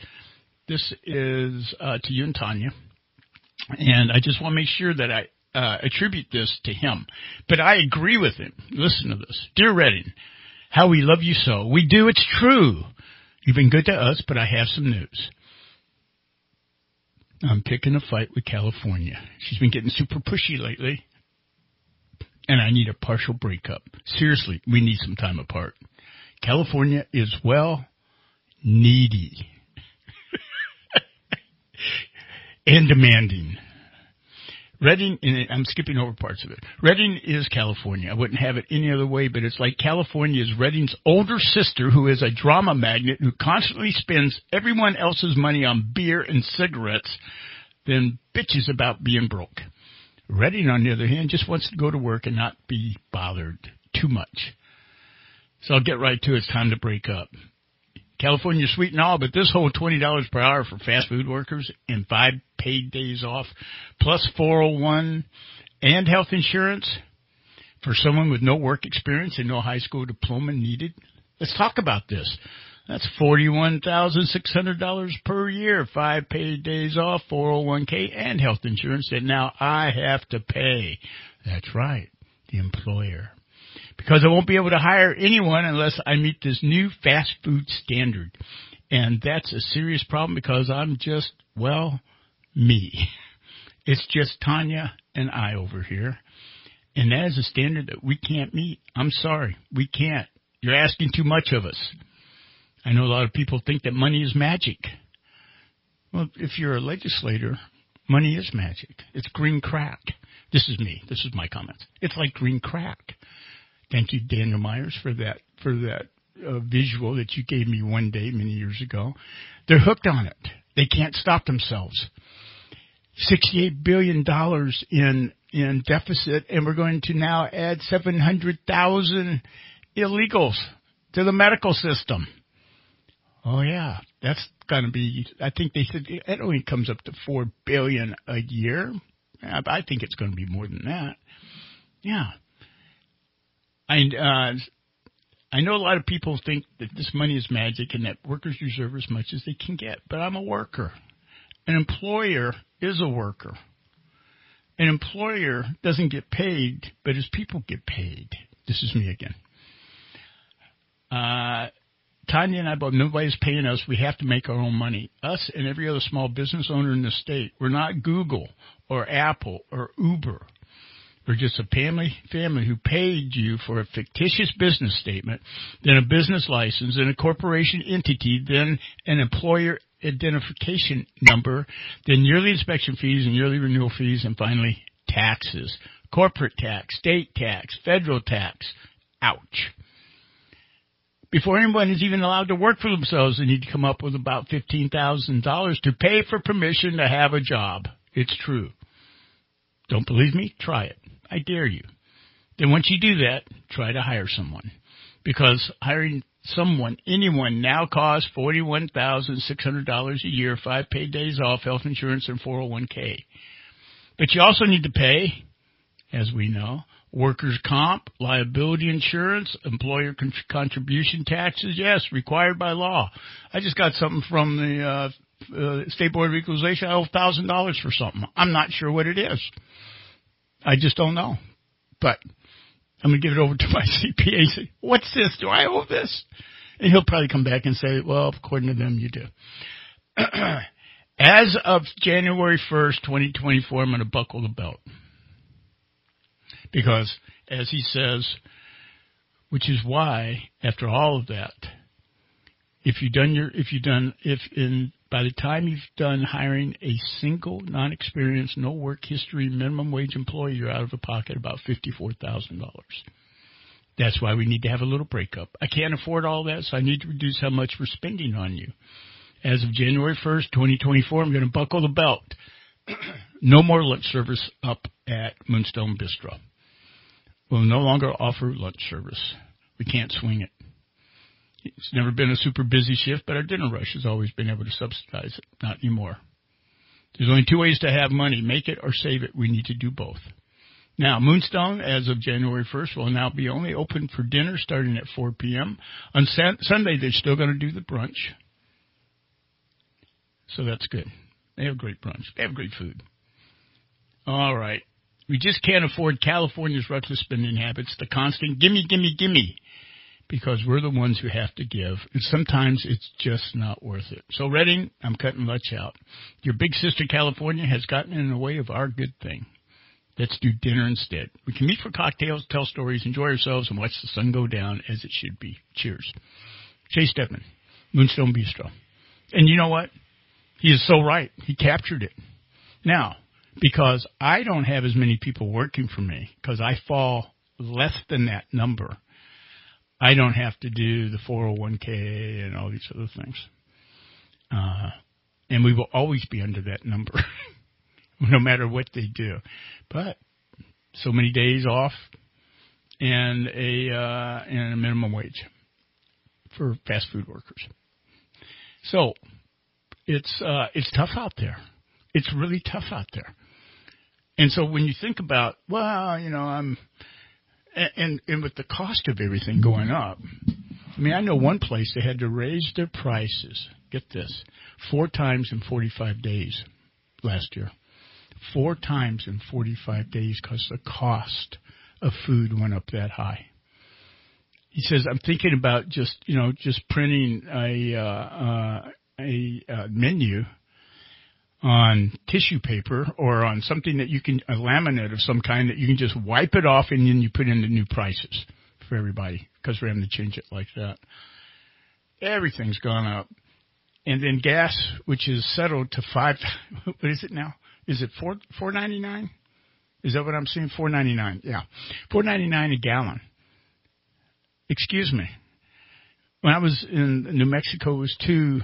to you and Tanya, and I just want to make sure that I attribute this to him. But I agree with him. Listen to this. Dear Redding, how we love you so. We do, it's true. You've been good to us, but I have some news. I'm picking a fight with California. She's been getting super pushy lately, and I need a partial breakup. Seriously, we need some time apart. California is, well, needy and demanding. Redding, and I'm skipping over parts of it. Redding is California. I wouldn't have it any other way, but it's like California is Redding's older sister who is a drama magnet who constantly spends everyone else's money on beer and cigarettes, then bitches about being broke. Redding, on the other hand, just wants to go to work and not be bothered too much. So I'll get right to it. It's time to break up. California's sweet and all, but this whole $20 per hour for fast food workers and 5 paid days off, plus 401 and health insurance for someone with no work experience and no high school diploma needed. Let's talk about this. That's $41,600 per year, 5 paid days off, 401k, and health insurance that now I have to pay. That's right, the employer. Because I won't be able to hire anyone unless I meet this new fast food standard. And that's a serious problem because I'm just, well, me. It's just Tanya and I over here. And that is a standard that we can't meet. I'm sorry, we can't. You're asking too much of us. I know a lot of people think that money is magic. Well, if you're a legislator, money is magic. It's green crack. This is me. This is my comments. It's like green crack. Thank you, Daniel Myers, for that visual that you gave me one day many years ago. They're hooked on it. They can't stop themselves. $68 billion in deficit, and we're going to now add 700,000 illegals to the medical system. Oh, yeah. That's going to be, I think they said it only comes up to $4 billion a year. I think it's going to be more than that. Yeah. I know a lot of people think that this money is magic and that workers deserve as much as they can get, but I'm a worker. An employer is a worker. An employer doesn't get paid, but his people get paid. This is me again. Tanya and I both, nobody's paying us. We have to make our own money. Us and every other small business owner in the state. We're not Google or Apple or Uber. We're just a family who paid you for a fictitious business statement, then a business license, then a corporation entity, then an employer identification number, then yearly inspection fees and yearly renewal fees, and finally taxes. Corporate tax, state tax, federal tax. Ouch. Before anyone is even allowed to work for themselves, they need to come up with about $15,000 to pay for permission to have a job. It's true. Don't believe me? Try it. I dare you. Then once you do that, try to hire someone. Because hiring someone, anyone, now costs $41,600 a year, 5 paid days off, health insurance, and 401k. But you also need to pay, as we know, workers' comp, liability insurance, employer contribution taxes, yes, required by law. I just got something from the State Board of Equalization. I owe $1,000 for something. I'm not sure what it is. I just don't know. But I'm going to give it over to my CPA and say, what's this? Do I owe this? And he'll probably come back and say, well, according to them, you do. As of January 1st, 2024, I'm going to buckle the belt. Because, as he says, which is why, after all of that, by the time you've done hiring a single, non-experienced, no work history, minimum wage employee, you're out of the pocket about $54,000. That's why we need to have a little breakup. I can't afford all that, so I need to reduce how much we're spending on you. As of January 1st, 2024, I'm going to buckle the belt. No more lunch service up at Moonstone Bistro. We'll no longer offer lunch service. We can't swing it. It's never been a super busy shift, but our dinner rush has always been able to subsidize it. Not anymore. There's only two ways to have money, make it or save it. We need to do both. Now, Moonstone, as of January 1st, will now be only open for dinner starting at 4 p.m. On Sunday, they're still going to do the brunch. So that's good. They have great brunch. They have great food. All right. We just can't afford California's reckless spending habits, the constant gimme, gimme, gimme, because we're the ones who have to give. And sometimes it's just not worth it. So, Redding, I'm cutting lunch out. Your big sister California has gotten in the way of our good thing. Let's do dinner instead. We can meet for cocktails, tell stories, enjoy ourselves, and watch the sun go down as it should be. Cheers. Jay Stedman, Moonstone Bistro. And you know what? He is so right. He captured it. Now, because I don't have as many people working for me, because I fall less than that number, I don't have to do the 401k and all these other things. And we will always be under that number, no matter what they do. But so many days off and a minimum wage for fast food workers. So it's tough out there. It's really tough out there. And so when you think about, well, you know, and with the cost of everything going up, I mean, I know one place they had to raise their prices, get this, 4 times in 45 days last year. 4 times in 45 days because the cost of food went up that high. He says, I'm thinking about just printing a menu on tissue paper or on something that you can, a laminate of some kind that you can just wipe it off and then you put in the new prices for everybody because we're having to change it like that. Everything's gone up. And then gas, which is settled to what is it now? Is it $4.99? Is that what I'm seeing? $4.99. Yeah. $4.99 a gallon. Excuse me. When I was in New Mexico, it was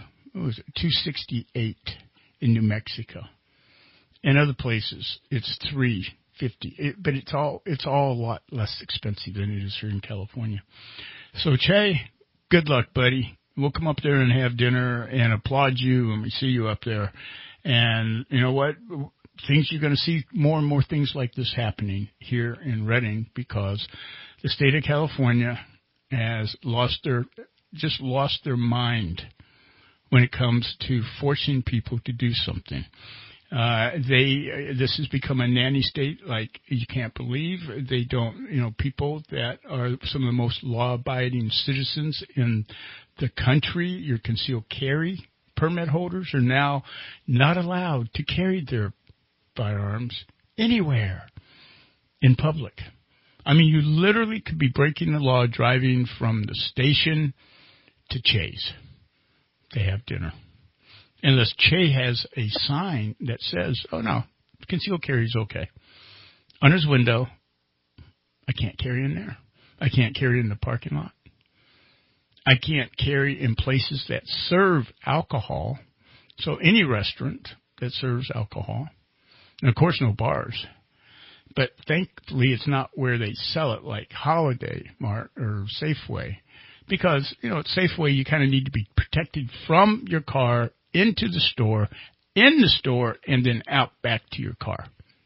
$2.68 in New Mexico. In other places, it's $3.50. But it's all a lot less expensive than it is here in California. So, Che, good luck, buddy. We'll come up there and have dinner and applaud you when we see you up there. And you know what? You're going to see more and more things like this happening here in Redding because the state of California has lost their mind when it comes to forcing people to do something. This has become a nanny state like you can't believe. They don't, people that are some of the most law-abiding citizens in the country, your concealed carry permit holders are now not allowed to carry their firearms anywhere in public. I mean, you literally could be breaking the law driving from the station to Che's to have dinner. Unless Che has a sign that says, oh, no, concealed carry is okay. On his window, I can't carry in there. I can't carry in the parking lot. I can't carry in places that serve alcohol. So any restaurant that serves alcohol. And, of course, no bars. But thankfully, it's not where they sell it like Holiday Mart or Safeway. Because, at Safeway, you kind of need to be protected from your car into the store, in the store, and then out back to your car.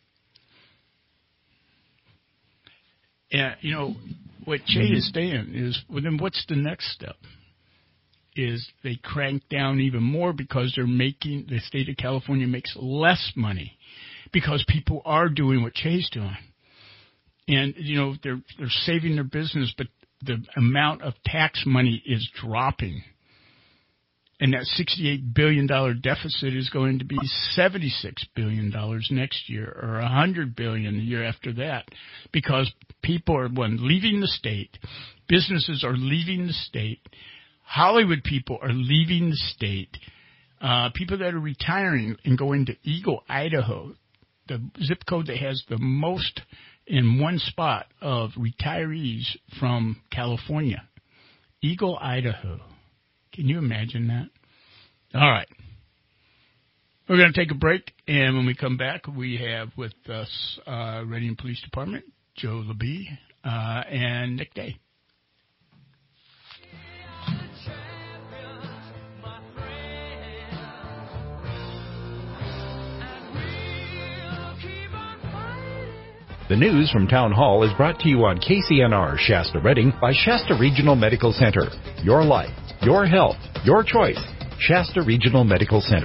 And, what Che is saying is, well, then what's the next step? Is they crank down even more because the state of California makes less money because people are doing what Che's doing. And, they're saving their business, but the amount of tax money is dropping. And that $68 billion deficit is going to be $76 billion next year, or $100 billion the year after that, because people are, leaving the state, businesses are leaving the state, Hollywood people are leaving the state, people that are retiring and going to Eagle, Idaho, the zip code that has the most in one spot of retirees from California. Eagle, Idaho. Can you imagine that? All right. We're going to take a break, and when we come back, we have with us Reading Police Department, Joe LeBee, and Nick Day.
The news from Town Hall is brought to you on KCNR Shasta Reading by Shasta Regional Medical Center. Your life, your health, your choice. Shasta Regional Medical Center.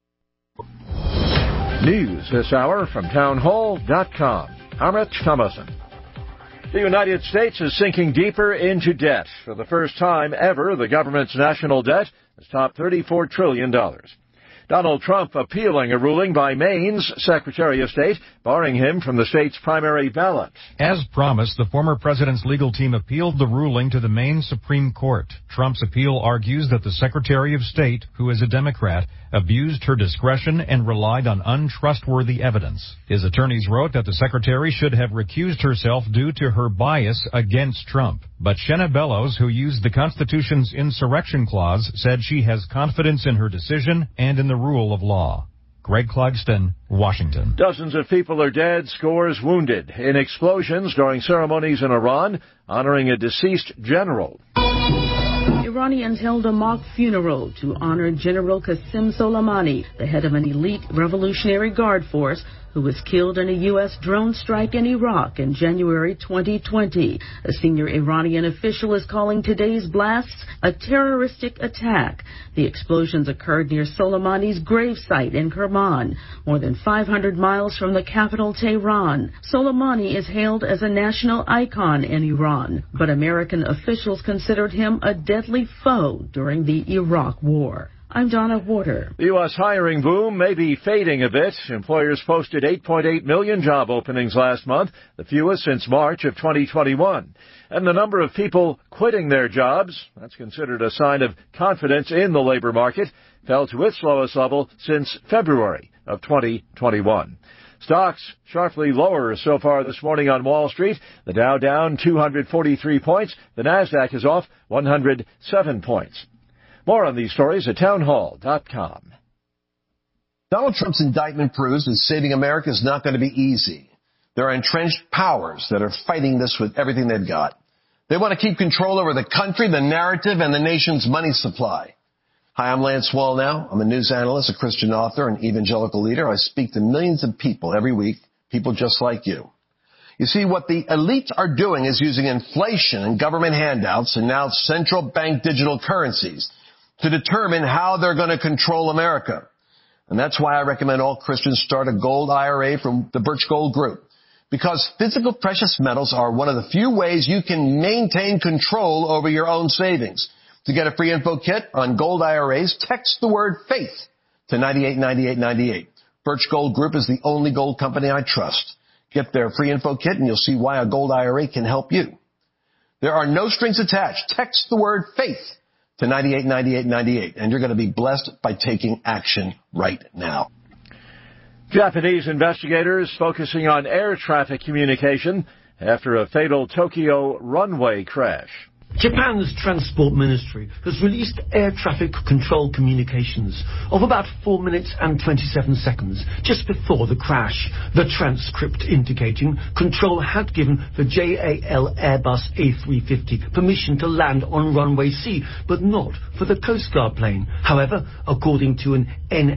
News this hour from townhall.com. I'm Rich Thomason. The United States is sinking deeper into debt. For the first time ever, the government's national debt has topped $34 trillion. Donald Trump appealing a ruling by Maine's Secretary of State, barring him from the state's primary ballot.
As promised, the former president's legal team appealed the ruling to the Maine Supreme Court. Trump's appeal argues that the Secretary of State, who is a Democrat, abused her discretion and relied on untrustworthy evidence. His attorneys wrote that the secretary should have recused herself due to her bias against Trump. But Shenna Bellows, who used the Constitution's insurrection clause, said she has confidence in her decision and in the rule of law. Greg Clugston, Washington.
Dozens of people are dead, scores wounded in explosions during ceremonies in Iran honoring a deceased general.
Iranians held a mock funeral to honor General Qasem Soleimani, the head of an elite Revolutionary Guard force who was killed in a U.S. drone strike in Iraq in January 2020. A senior Iranian official is calling today's blasts a terroristic attack. The explosions occurred near Soleimani's gravesite in Kerman, more than 500 miles from the capital Tehran. Soleimani is hailed as a national icon in Iran, but American officials considered him a deadly foe during the Iraq War. I'm Donna Warder.
The U.S. hiring boom may be fading a bit. Employers posted 8.8 million job openings last month, the fewest since March of 2021. And the number of people quitting their jobs, that's considered a sign of confidence in the labor market, fell to its lowest level since February of 2021. Stocks sharply lower so far this morning on Wall Street. The Dow down 243 points. The Nasdaq is off 107 points. More on these stories at townhall.com.
Donald Trump's indictment proves that saving America is not going to be easy. There are entrenched powers that are fighting this with everything they've got. They want to keep control over the country, the narrative, and the nation's money supply. Hi, I'm Lance Wallnau. I'm a news analyst, a Christian author, and evangelical leader. I speak to millions of people every week, people just like you. You see, what the elites are doing is using inflation and government handouts and now central bank digital currencies to determine how they're going to control America. And that's why I recommend all Christians start a gold IRA from the Birch Gold Group. Because physical precious metals are one of the few ways you can maintain control over your own savings. To get a free info kit on gold IRAs, text the word faith to 989898. Birch Gold Group is the only gold company I trust. Get their free info kit and you'll see why a gold IRA can help you. There are no strings attached. Text the word faith to 989898, and you're going to be blessed by taking action right now.
Japanese investigators focusing on air traffic communication after a fatal Tokyo runway crash.
Japan's Transport Ministry has released air traffic control communications of about 4 minutes and 27 seconds just before the crash. The transcript indicating control had given the JAL Airbus A350 permission to land on runway C, but not for the Coast Guard plane. However, according to an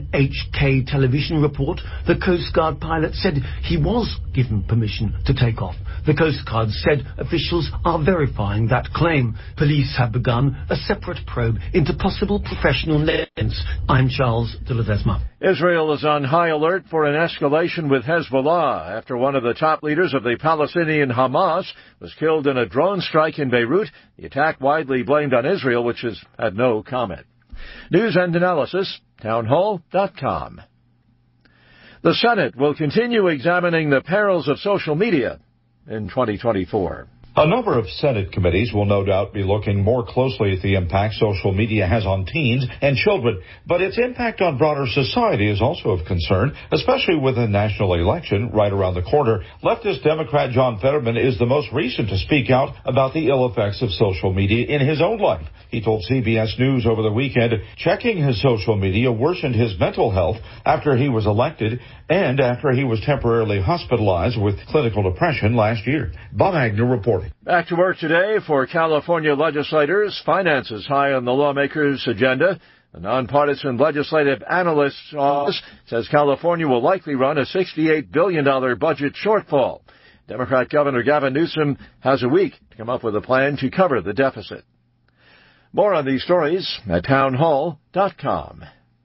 NHK television report, the Coast Guard pilot said he was given permission to take off. The Coast Guard said officials are verifying that claim. police have begun a separate probe into possible professional negligence. I'm Charles de Ledesma.
Israel is on high alert for an escalation with Hezbollah after one of the top leaders of the Palestinian Hamas was killed in a drone strike in Beirut. The attack widely blamed on Israel, which has had no comment. News and analysis, townhall.com. The Senate will continue examining the perils of social media in 2024.
A number of Senate committees will no doubt be looking more closely at the impact social media has on teens and children, but its impact on broader society is also of concern, especially with a national election right around the corner. Leftist Democrat John Fetterman is the most recent to speak out about the ill effects of social media in his own life. He told CBS News over the weekend checking his social media worsened his mental health after he was elected and after he was temporarily hospitalized with clinical depression last year. Bob Agnew reporting.
Back to work today for California legislators. Finances high on the lawmakers' agenda. The nonpartisan legislative analyst's office says California will likely run a $68 billion budget shortfall. Democrat Governor Gavin Newsom has a week to come up with a plan to cover the deficit. More on these stories at townhall.com.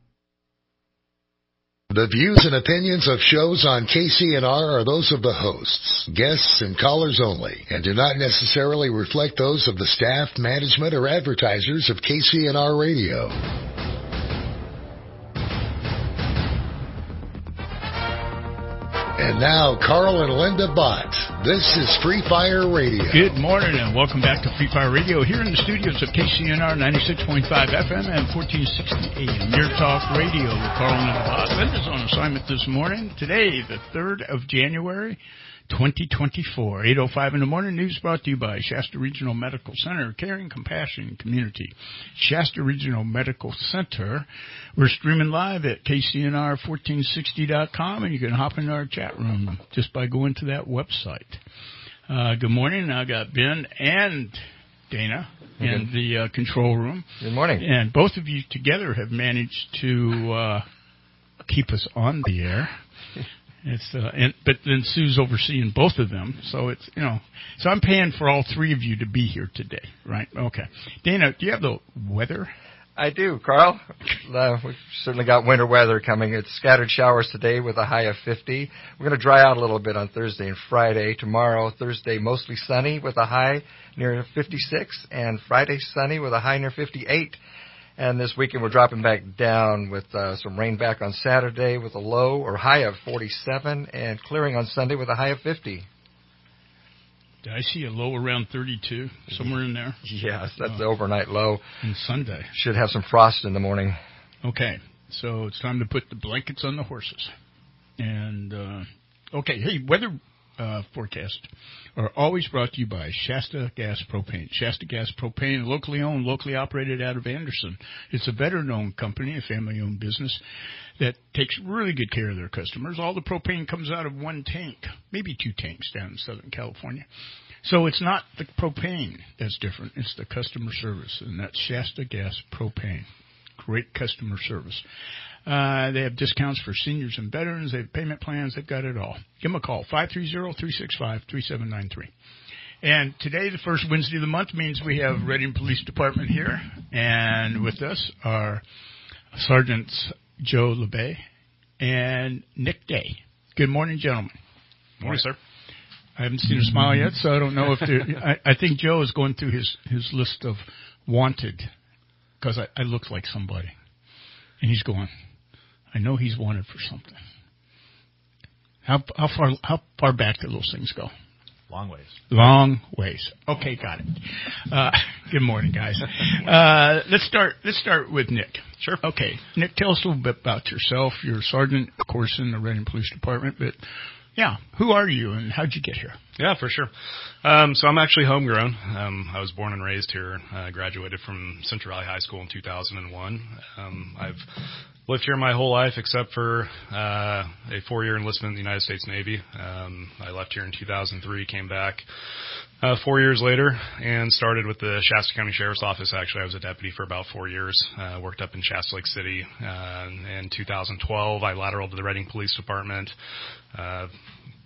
The views and opinions of shows on KCNR are those of the hosts, guests, and callers only, and do not necessarily reflect those of the staff, management, or advertisers of KCNR Radio. And now, Carl and Linda Bott. This is Free Fire Radio.
Good morning and welcome back to Free Fire Radio here in the studios of KCNR 96.5 FM and 1460 AM. Your Talk Radio with Carl and Linda Bott. Linda's on assignment this morning. Today, the 3rd of January, 2024, 8:05 in the morning. News brought to you by Shasta Regional Medical Center, Caring Compassion Community. Shasta Regional Medical Center. We're streaming live at KCNR1460.com, and you can hop in our chat room just by going to that website. Good morning. I got Ben and Dana in the control room.
Good morning.
And both of you together have managed to keep us on the air. But then Sue's overseeing both of them, so it's so I'm paying for all three of you to be here today, right? Okay, Dana, do you have the weather?
I do, Carl. We've certainly got winter weather coming. It's scattered showers today with a high of 50. We're going to dry out a little bit on Thursday and Friday. Tomorrow, Thursday, mostly sunny with a high near 56, and Friday sunny with a high near 58. And this weekend we're dropping back down with some rain back on Saturday with a low or high of 47 and clearing on Sunday with a high of 50.
Did I see a low around 32, somewhere in there?
Yes, that's the overnight low.
And Sunday.
Should have some frost in the morning.
Okay, so it's time to put the blankets on the horses. And, okay, hey, weather forecast are always brought to you by Shasta Gas Propane. Shasta Gas Propane, locally owned, locally operated out of Anderson. It's a veteran-owned company, a family-owned business that takes really good care of their customers. All the propane comes out of one tank, maybe two tanks down in Southern California. So it's not the propane that's different. It's the customer service, and that's Shasta Gas Propane. Great customer service. They have discounts for seniors and veterans. They have payment plans. They've got it all. Give them a call, 530-365-3793. And today, the first Wednesday of the month, means we have Reading Police Department here. And with us are Sergeants Joe LeBay and Nick Day. Good morning, gentlemen.
Morning, sir.
I haven't seen a smile yet, so I don't know if I think Joe is going through his list of wanted, because I look like somebody. And he's going, I know he's wanted for something. How far back do those things go?
Long ways.
Long ways. Okay, got it. Good morning, guys. Let's start with Nick.
Sure.
Okay, Nick, tell us a little bit about yourself. You're a sergeant, of course, in the Reading Police Department, but yeah, who are you and how'd you get here?
Yeah, for sure. So I'm actually homegrown. I was born and raised here. I graduated from Central Valley High School in 2001. I've lived here my whole life except for a 4-year enlistment in the United States Navy. I left here in 2003, came back 4 years later, and started with the Shasta County Sheriff's Office. Actually, I was a deputy for about 4 years. Worked up in Shasta Lake City. In 2012, I lateraled to the Reading Police Department.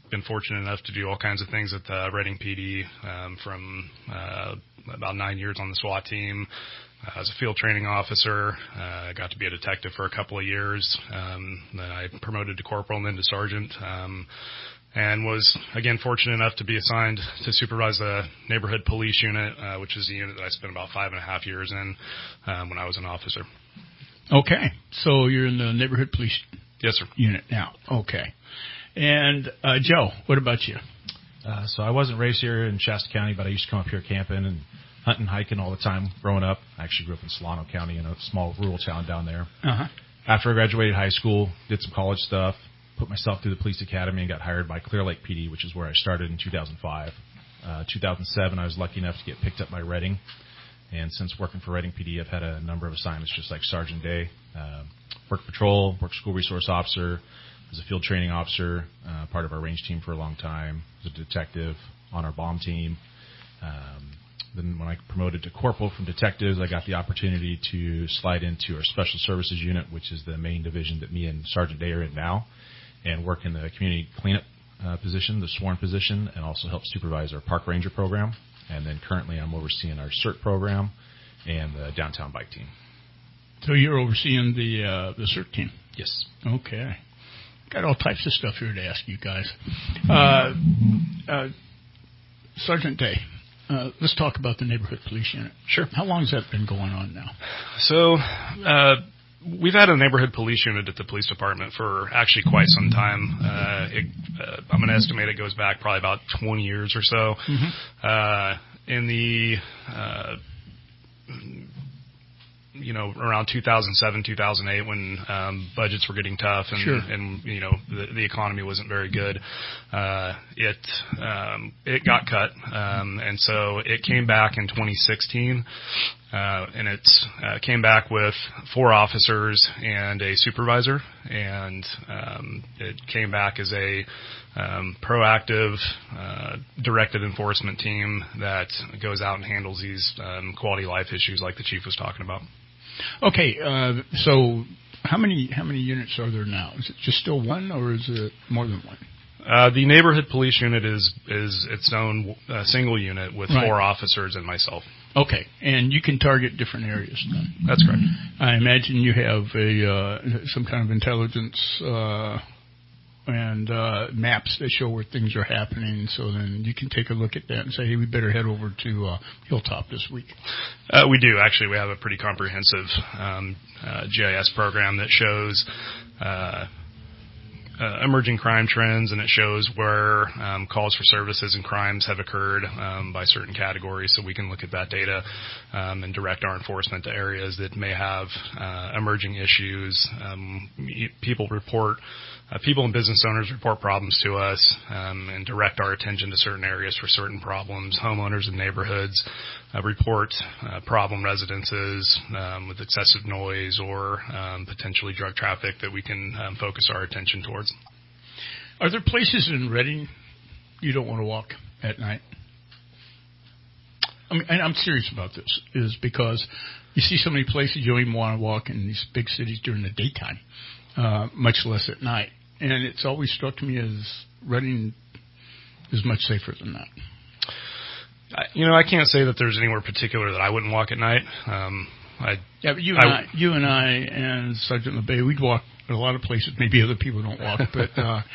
been fortunate enough to do all kinds of things at the Reading PD, from about 9 years on the SWAT team. I was a field training officer. I got to be a detective for a couple of years. Then I promoted to corporal and then to sergeant. And was, again, fortunate enough to be assigned to supervise the neighborhood police unit, which is the unit that I spent about 5.5 years in when I was an officer.
Okay. So you're in the neighborhood police
Yes, sir.
unit now. Okay. And Joe, what about you?
So I wasn't raised here in Shasta County, but I used to come up here camping and hunting, hiking all the time growing up. I actually grew up in Solano County in a small rural town down there.
Uh-huh.
After I graduated high school, did some college stuff, put myself through the police academy, and got hired by Clear Lake PD, which is where I started in 2005. 2007, I was lucky enough to get picked up by Reading. And since working for Reading PD, I've had a number of assignments just like Sergeant Day. Worked patrol, worked school resource officer, was a field training officer, part of our range team for a long time, was a detective on our bomb team. Then when I promoted to corporal from detectives, I got the opportunity to slide into our special services unit, which is the main division that me and Sergeant Day are in now, and work in the community cleanup position, the sworn position, and also help supervise our park ranger program. And then currently I'm overseeing our CERT program and the downtown bike team.
So you're overseeing the CERT team?
Yes.
Okay. Got all types of stuff here to ask you guys. Sergeant Day, let's talk about the neighborhood police unit.
Sure.
How long has that been going on now?
So we've had a neighborhood police unit at the police department for actually quite some time. I'm going to estimate it goes back probably about 20 years or so. Mm-hmm. In the around 2007, 2008, when budgets were getting tough and,
sure.
and the economy wasn't very good, it got cut, and so it came back in 2016, and it came back with 4 officers and a supervisor, and it came back as a proactive, directed enforcement team that goes out and handles these quality of life issues like the chief was talking about.
Okay, so how many units are there now? Is it just still one, or is it more than one?
The neighborhood police unit is its own single unit with 4 officers and myself.
Okay, and you can target different areas then?
That's correct.
I imagine you have some kind of intelligence and maps that show where things are happening, so then you can take a look at that and say, hey, we better head over to Hilltop this week.
We do. Actually, we have a pretty comprehensive GIS program that shows emerging crime trends, and it shows where calls for services and crimes have occurred by certain categories, so we can look at that data and direct our enforcement to areas that may have emerging issues. People and business owners report problems to us and direct our attention to certain areas for certain problems. Homeowners in neighborhoods report problem residences with excessive noise or potentially drug traffic that we can focus our attention towards.
Are there places in Reading you don't want to walk at night? I mean, and I'm serious about this, is because you see so many places you don't even want to walk in these big cities during the daytime, much less at night. And it's always struck me as Reading is much safer than that.
I can't say that there's anywhere particular that I wouldn't walk at night.
But you and I and Sergeant LeBay, we'd walk at a lot of places. Maybe other people don't walk, but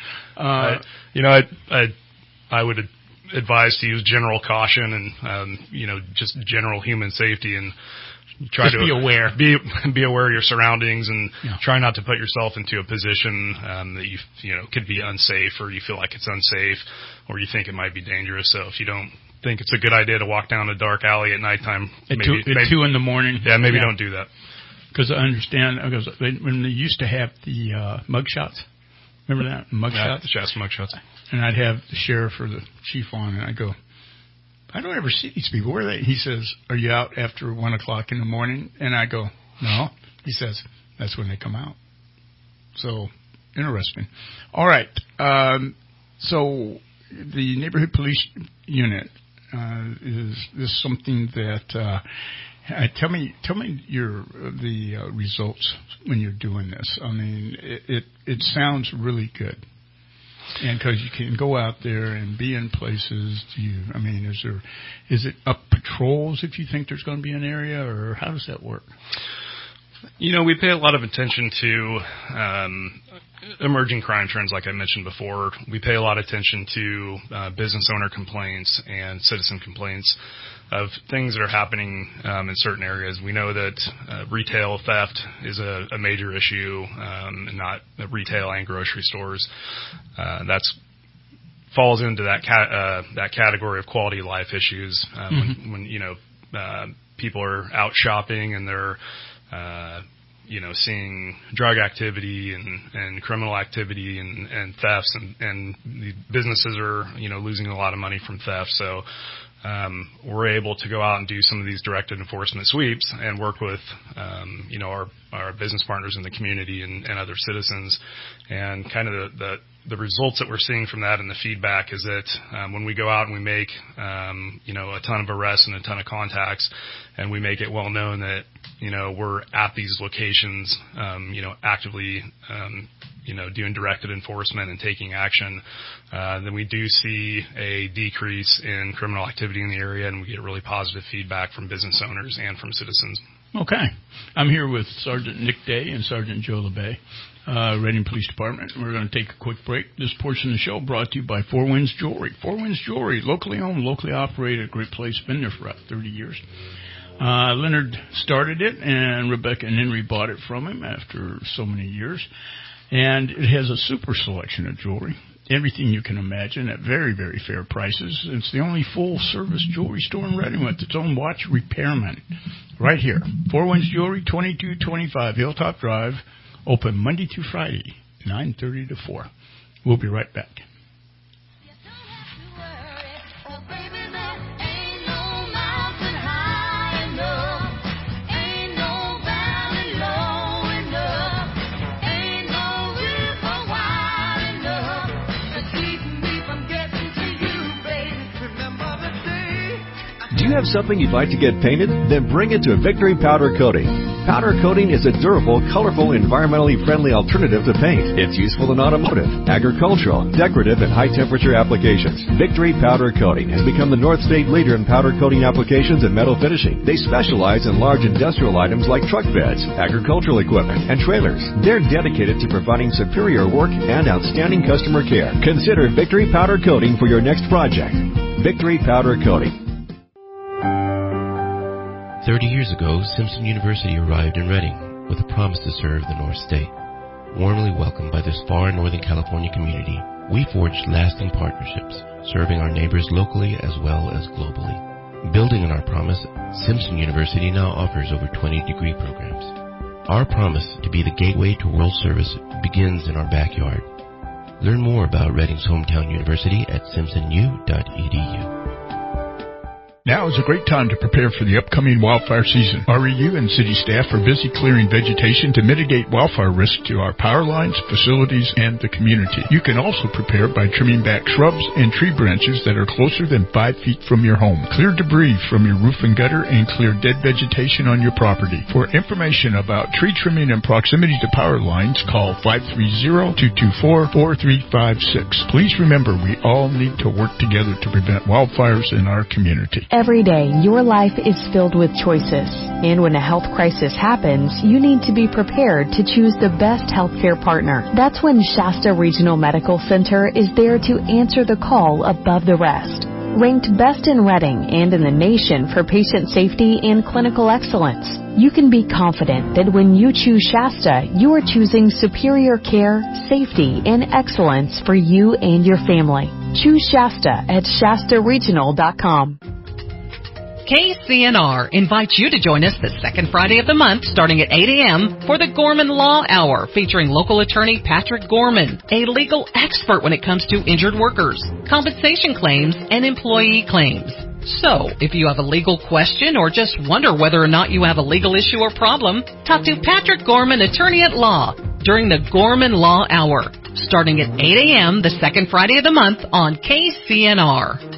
I would advise to use general caution and just general human safety and try to
be aware.
Be aware of your surroundings and try not to put yourself into a position that you could be unsafe, or you feel like it's unsafe, or you think it might be dangerous. So if you don't think it's a good idea to walk down a dark alley at nighttime, maybe
2 in the morning,
don't do that.
Because I understand, because when they used to have the mug shots, remember that mug shots?
The Shasta mug shots.
And I'd have the sheriff or the chief on, and I'd go, I don't ever see these people. Where are they? He says, are you out after 1 o'clock in the morning? And I go, no. He says, that's when they come out. So, interesting. All right. So, the neighborhood police unit, is this something that, tell me the results when you're doing this. I mean, it sounds really good. And because you can go out there and be in places, is it up patrols if you think there's going to be an area, or how does that work?
We pay a lot of attention to emerging crime trends, like I mentioned before. We pay a lot of attention to business owner complaints and citizen complaints of things that are happening in certain areas. We know that retail theft is a major issue, and not retail and grocery stores. That's falls into that category of quality of life issues. When people are out shopping and they're seeing drug activity and criminal activity and thefts, and the businesses are losing a lot of money from theft. So we're able to go out and do some of these directed enforcement sweeps and work with our business partners in the community and other citizens. And kind of the results that we're seeing from that and the feedback is that when we go out and we make a ton of arrests and a ton of contacts, and we make it well known that we're at these locations actively doing directed enforcement and taking action, then we do see a decrease in criminal activity in the area, and we get really positive feedback from business owners and from citizens.
Okay. I'm here with Sergeant Nick Day and Sergeant Joe LeBay, Reading Police Department. We're going to take a quick break. This portion of the show brought to you by Four Winds Jewelry. Four Winds Jewelry, locally owned, locally operated, great place, been there for about 30 years. Leonard started it, and Rebecca and Henry bought it from him after so many years. And it has a super selection of jewelry, everything you can imagine at very, very fair prices. It's the only full-service jewelry store in Reading with its own watch repairman. Right here, Four Winds Jewelry, 2225 Hilltop Drive, open Monday through Friday, 9:30 to 4. We'll be right back.
Do you have something you'd like to get painted? Then bring it to Victory Powder Coating. Powder coating is a durable, colorful, environmentally friendly alternative to paint. It's useful in automotive, agricultural, decorative, and high-temperature applications. Victory Powder Coating has become the North State leader in powder coating applications and metal finishing. They specialize in large industrial items like truck beds, agricultural equipment, and trailers. They're dedicated to providing superior work and outstanding customer care. Consider Victory Powder Coating for your next project. Victory Powder Coating.
30 years ago, Simpson University arrived in Reading with a promise to serve the North State. Warmly welcomed by this far Northern California community, we forged lasting partnerships, serving our neighbors locally as well as globally. Building on our promise, Simpson University now offers over 20 degree programs. Our promise to be the gateway to world service begins in our backyard. Learn more about Reading's hometown university at simpsonu.edu.
Now is a great time to prepare for the upcoming wildfire season. REU and city staff are busy clearing vegetation to mitigate wildfire risk to our power lines, facilities, and the community. You can also prepare by trimming back shrubs and tree branches that are closer than 5 feet from your home. Clear debris from your roof and gutter and clear dead vegetation on your property. For information about tree trimming in proximity to power lines, call 530-224-4356. Please remember, we all need to work together to prevent wildfires in our community.
Every day, your life is filled with choices. And when a health crisis happens, you need to be prepared to choose the best healthcare partner. That's when Shasta Regional Medical Center is there to answer the call above the rest. Ranked best in Reading and in the nation for patient safety and clinical excellence, you can be confident that when you choose Shasta, you are choosing superior care, safety, and excellence for you and your family. Choose Shasta at shastaregional.com.
KCNR invites you to join us the second Friday of the month starting at 8 a.m. for the Gorman Law Hour featuring local attorney Patrick Gorman, a legal expert when it comes to injured workers, compensation claims, and employee claims. So, if you have a legal question or just wonder whether or not you have a legal issue or problem, talk to Patrick Gorman, attorney at law, during the Gorman Law Hour starting at 8 a.m. the second Friday of the month on KCNR.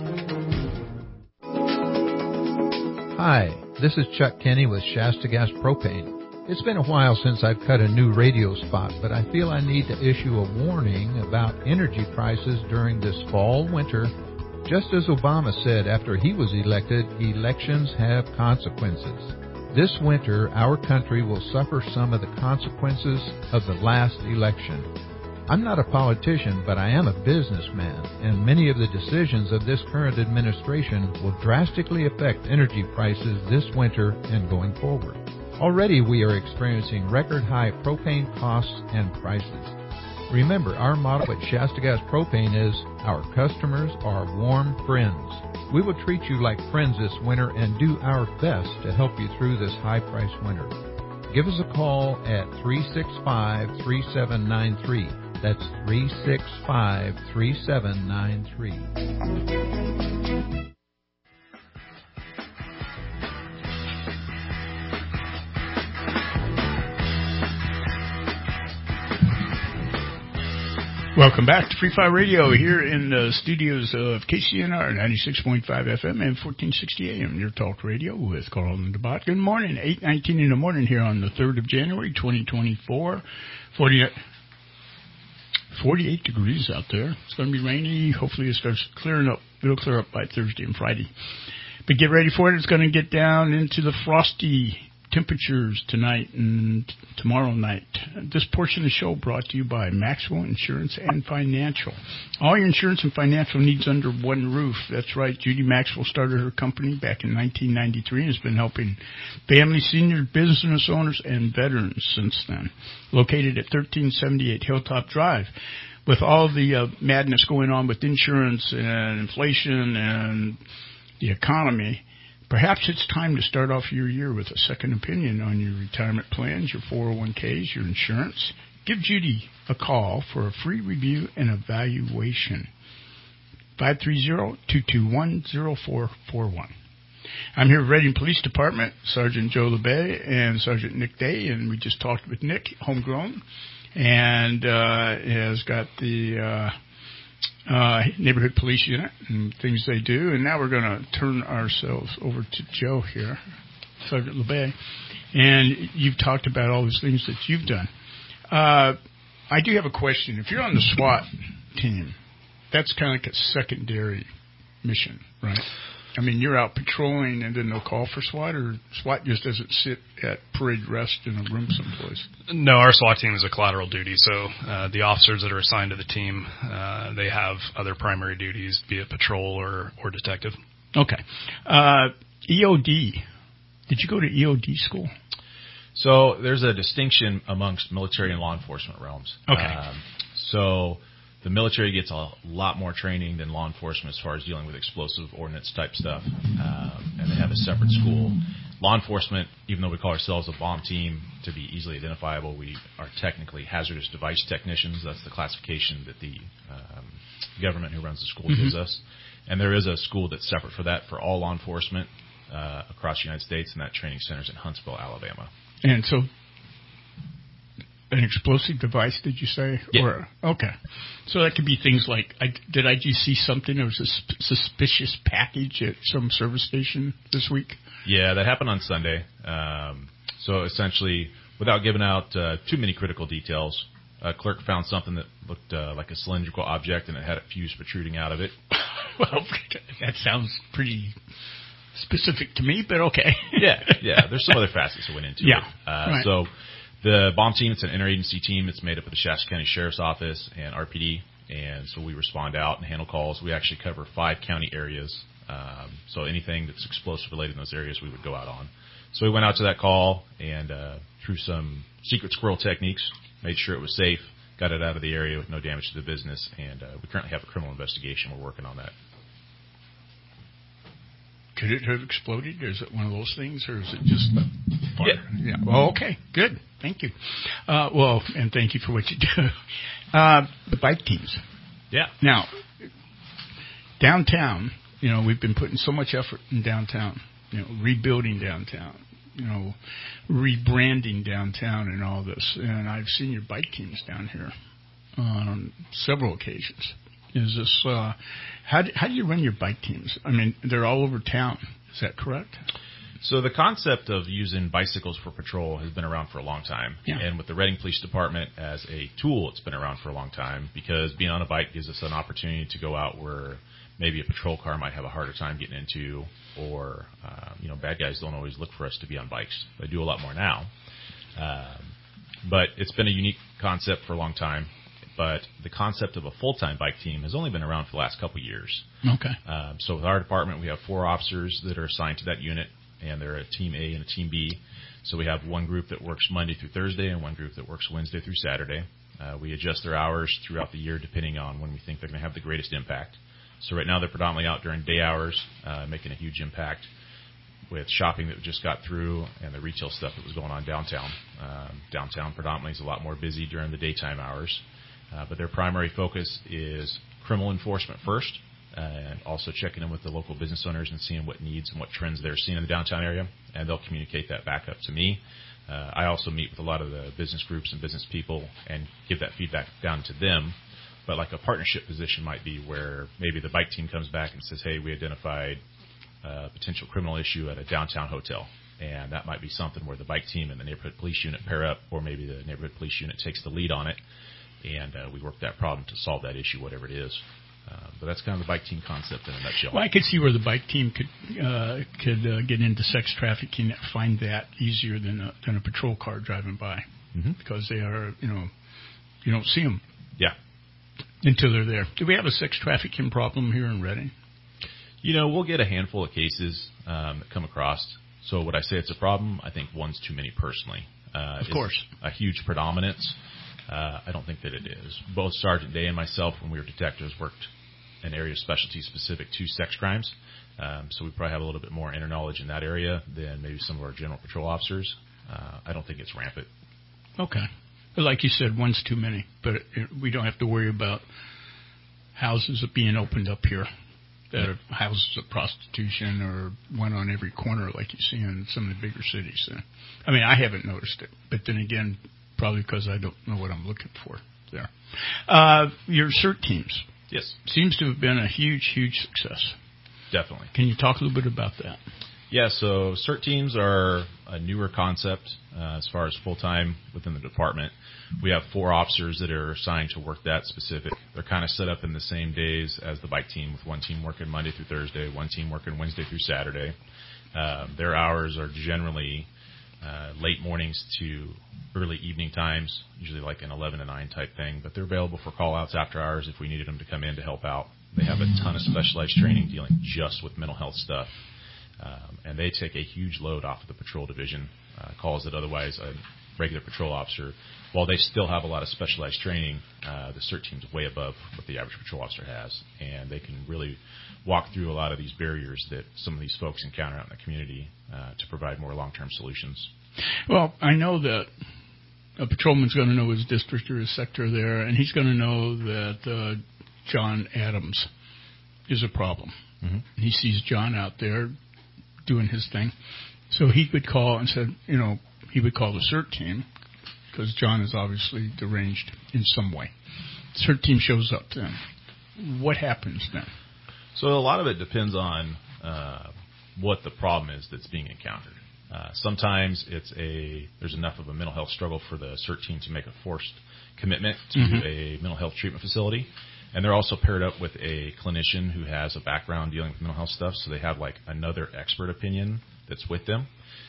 Hi, this is Chuck Kenny with Shasta Gas Propane. It's been a while since I've cut a new radio spot, but I feel I need to issue a warning about energy prices during this fall-winter. Just as Obama said after he was elected, elections have consequences. This winter, our country will suffer some of the consequences of the last election. I'm not a politician, but I am a businessman, and many of the decisions of this current administration will drastically affect energy prices this winter and going forward. Already we are experiencing record-high propane costs and prices. Remember, our motto at Shasta Gas Propane is, our customers are warm friends. We will treat you like friends this winter and do our best to help you through this high-priced winter. Give us a call at 365-3793. That's 365-3793.
Welcome back to Free Fire Radio here in the studios of KCNR 96.5 FM and 1460 AM, your talk radio with Carl and DeBot. Good morning, 8:19 in the morning here on the 3rd of January, 2024. 48 degrees out there. It's going to be rainy. Hopefully it starts clearing up. It'll clear up by Thursday and Friday. But get ready for it. It's going to get down into the frosty temperatures tonight and tomorrow night. This portion of the show brought to you by Maxwell Insurance and Financial. All your insurance and financial needs under one roof. That's right. Judy Maxwell started her company back in 1993 and has been helping family, senior, business owners, and veterans since then. Located at 1378 Hilltop Drive. With all the madness going on with insurance and inflation and the economy, perhaps it's time to start off your year with a second opinion on your retirement plans, your 401ks, your insurance. Give Judy a call for a free review and evaluation. 530-221-0441. I'm here with Reading Police Department, Sergeant Joe LeBay and Sergeant Nick Day, and we just talked with Nick, homegrown, and has got the neighborhood police unit and things they do. And now we're going to turn ourselves over to Joe here, Sergeant LeBay. And you've talked about all those things that you've done. I do have a question. If you're on the SWAT team, that's kind of like a secondary mission, right? I mean, you're out patrolling and then they'll call for SWAT, or SWAT just doesn't sit at parade rest in a room someplace?
No, our SWAT team is a collateral duty. So the officers that are assigned to the team, they have other primary duties, be it patrol or detective.
Okay. EOD. Did you go to EOD school?
So there's a distinction amongst military and law enforcement realms.
Okay.
So the military gets a lot more training than law enforcement as far as dealing with explosive ordnance type stuff, and they have a separate school. Law enforcement, even though we call ourselves a bomb team to be easily identifiable, we are technically hazardous device technicians. That's the classification that the government who runs the school gives us. And there is a school that's separate for that for all law enforcement across the United States, and that training center is in Huntsville, Alabama.
And so an explosive device, did you say?
Yeah.
Or, okay. So that could be things like, did I just see something? There was a suspicious package at some service station this week?
Yeah, that happened on Sunday. So essentially, without giving out too many critical details, a clerk found something that looked like a cylindrical object, and it had a fuse protruding out of it.
Well, that sounds pretty specific to me, but okay.
Yeah. There's some other facets that went into it.
Right.
So the bomb team, it's an interagency team. It's made up of the Shasta County Sheriff's Office and RPD, and so we respond out and handle calls. We actually cover 5 county areas, so anything that's explosive related in those areas we would go out on. So we went out to that call and through some secret squirrel techniques, made sure it was safe, got it out of the area with no damage to the business, and we currently have a criminal investigation. We're working on that.
Could it have exploded? Is it one of those things, or is it just fire? Yeah. Well, okay. Good. Thank you. And thank you for what you do. The bike teams.
Yeah.
Now, downtown, we've been putting so much effort in downtown, rebuilding downtown, rebranding downtown and all this. And I've seen your bike teams down here on several occasions. Is this how do you run your bike teams? I mean, they're all over town. Is that correct?
So the concept of using bicycles for patrol has been around for a long time.
Yeah.
And with the Reading Police Department as a tool, it's been around for a long time because being on a bike gives us an opportunity to go out where maybe a patrol car might have a harder time getting into, or, bad guys don't always look for us to be on bikes. They do a lot more now. But it's been a unique concept for a long time. But the concept of a full-time bike team has only been around for the last couple of years.
Okay.
So with our department, we have 4 officers that are assigned to that unit, and they're a Team A and a Team B. So we have one group that works Monday through Thursday and one group that works Wednesday through Saturday. We adjust their hours throughout the year depending on when we think they're going to have the greatest impact. So right now they're predominantly out during day hours, making a huge impact with shopping that just got through and the retail stuff that was going on downtown. Downtown predominantly is a lot more busy during the daytime hours. But their primary focus is criminal enforcement first, and also checking in with the local business owners and seeing what needs and what trends they're seeing in the downtown area, and they'll communicate that back up to me. I also meet with a lot of the business groups and business people and give that feedback down to them. But like a partnership position might be where maybe the bike team comes back and says, hey, we identified a potential criminal issue at a downtown hotel. And that might be something where the bike team and the neighborhood police unit pair up, or maybe the neighborhood police unit takes the lead on it. And we work that problem to solve that issue, whatever it is. But that's kind of the bike team concept in a nutshell.
Well, I could see where the bike team could get into sex trafficking and find that easier than a patrol car driving by, because they are, you don't see them.
Yeah.
Until they're there. Do we have a sex trafficking problem here in Reading?
We'll get a handful of cases that come across. So would I say it's a problem? I think one's too many personally.
Of course.
A huge predominance. I don't think that it is. Both Sergeant Day and myself, when we were detectives, worked in area specialty specific to sex crimes. So we probably have a little bit more inner knowledge in that area than maybe some of our general patrol officers. I don't think it's rampant.
Okay. But like you said, one's too many. But we don't have to worry about houses being opened up here that are houses of prostitution or one on every corner like you see in some of the bigger cities. I mean, I haven't noticed it. But then again, probably because I don't know what I'm looking for there. Your CERT teams.
Yes.
Seems to have been a huge, huge success.
Definitely.
Can you talk a little bit about that?
Yeah, so CERT teams are a newer concept as far as full-time within the department. We have 4 officers that are assigned to work that specific. They're kind of set up in the same days as the bike team, with one team working Monday through Thursday, one team working Wednesday through Saturday. Their hours are generally late mornings to early evening times, usually like an 11 to 9 type thing, but they're available for call-outs after hours if we needed them to come in to help out. They have a ton of specialized training dealing just with mental health stuff, and they take a huge load off of the patrol division, calls that otherwise a regular patrol officer, while they still have a lot of specialized training, the CERT team's way above what the average patrol officer has, and they can really walk through a lot of these barriers that some of these folks encounter out in the community to provide more long-term solutions.
Well, I know that a patrolman's going to know his district or his sector there, and he's going to know that John Adams is a problem.
Mm-hmm.
He sees John out there doing his thing. So he would call and said, he would call the CERT team, because John is obviously deranged in some way. CERT team shows up then. What happens then?
So a lot of it depends on what the problem is that's being encountered. Sometimes there's enough of a mental health struggle for the CERT team to make a forced commitment to a mental health treatment facility. And they're also paired up with a clinician who has a background dealing with mental health stuff, so they have like another expert opinion that's with them.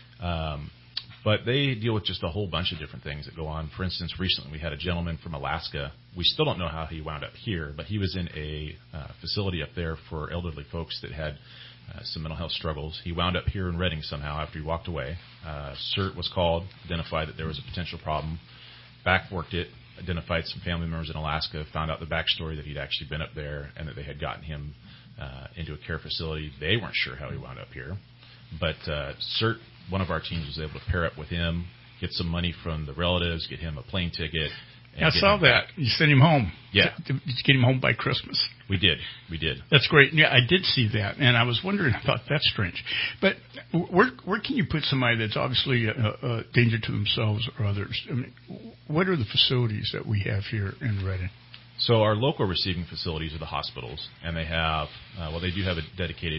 But they deal with just a whole bunch of different things that go on. For instance, recently we had a gentleman from Alaska. We still don't know how he wound up here, but he was in a facility up there for elderly folks that had some mental health struggles. He wound up here in Reading somehow after he walked away. CERT was called, identified that there was a potential problem, back-worked it, identified some family members in Alaska, found out the backstory that he'd actually been up there and that they had gotten him into a care facility. They weren't sure how he wound up here. But CERT, one of our teams, was able to pair up with him, get some money from the relatives, get him a plane ticket.
I saw that. You sent him home.
Yeah.
Did you get him home by Christmas?
We did.
That's great. Yeah, I did see that, and I was wondering, I thought, that's strange. But where can you put somebody that's obviously a danger to themselves or others? I mean, what are the facilities that we have here in Reading?
So our local receiving facilities are the hospitals, and they have, they do have a dedicated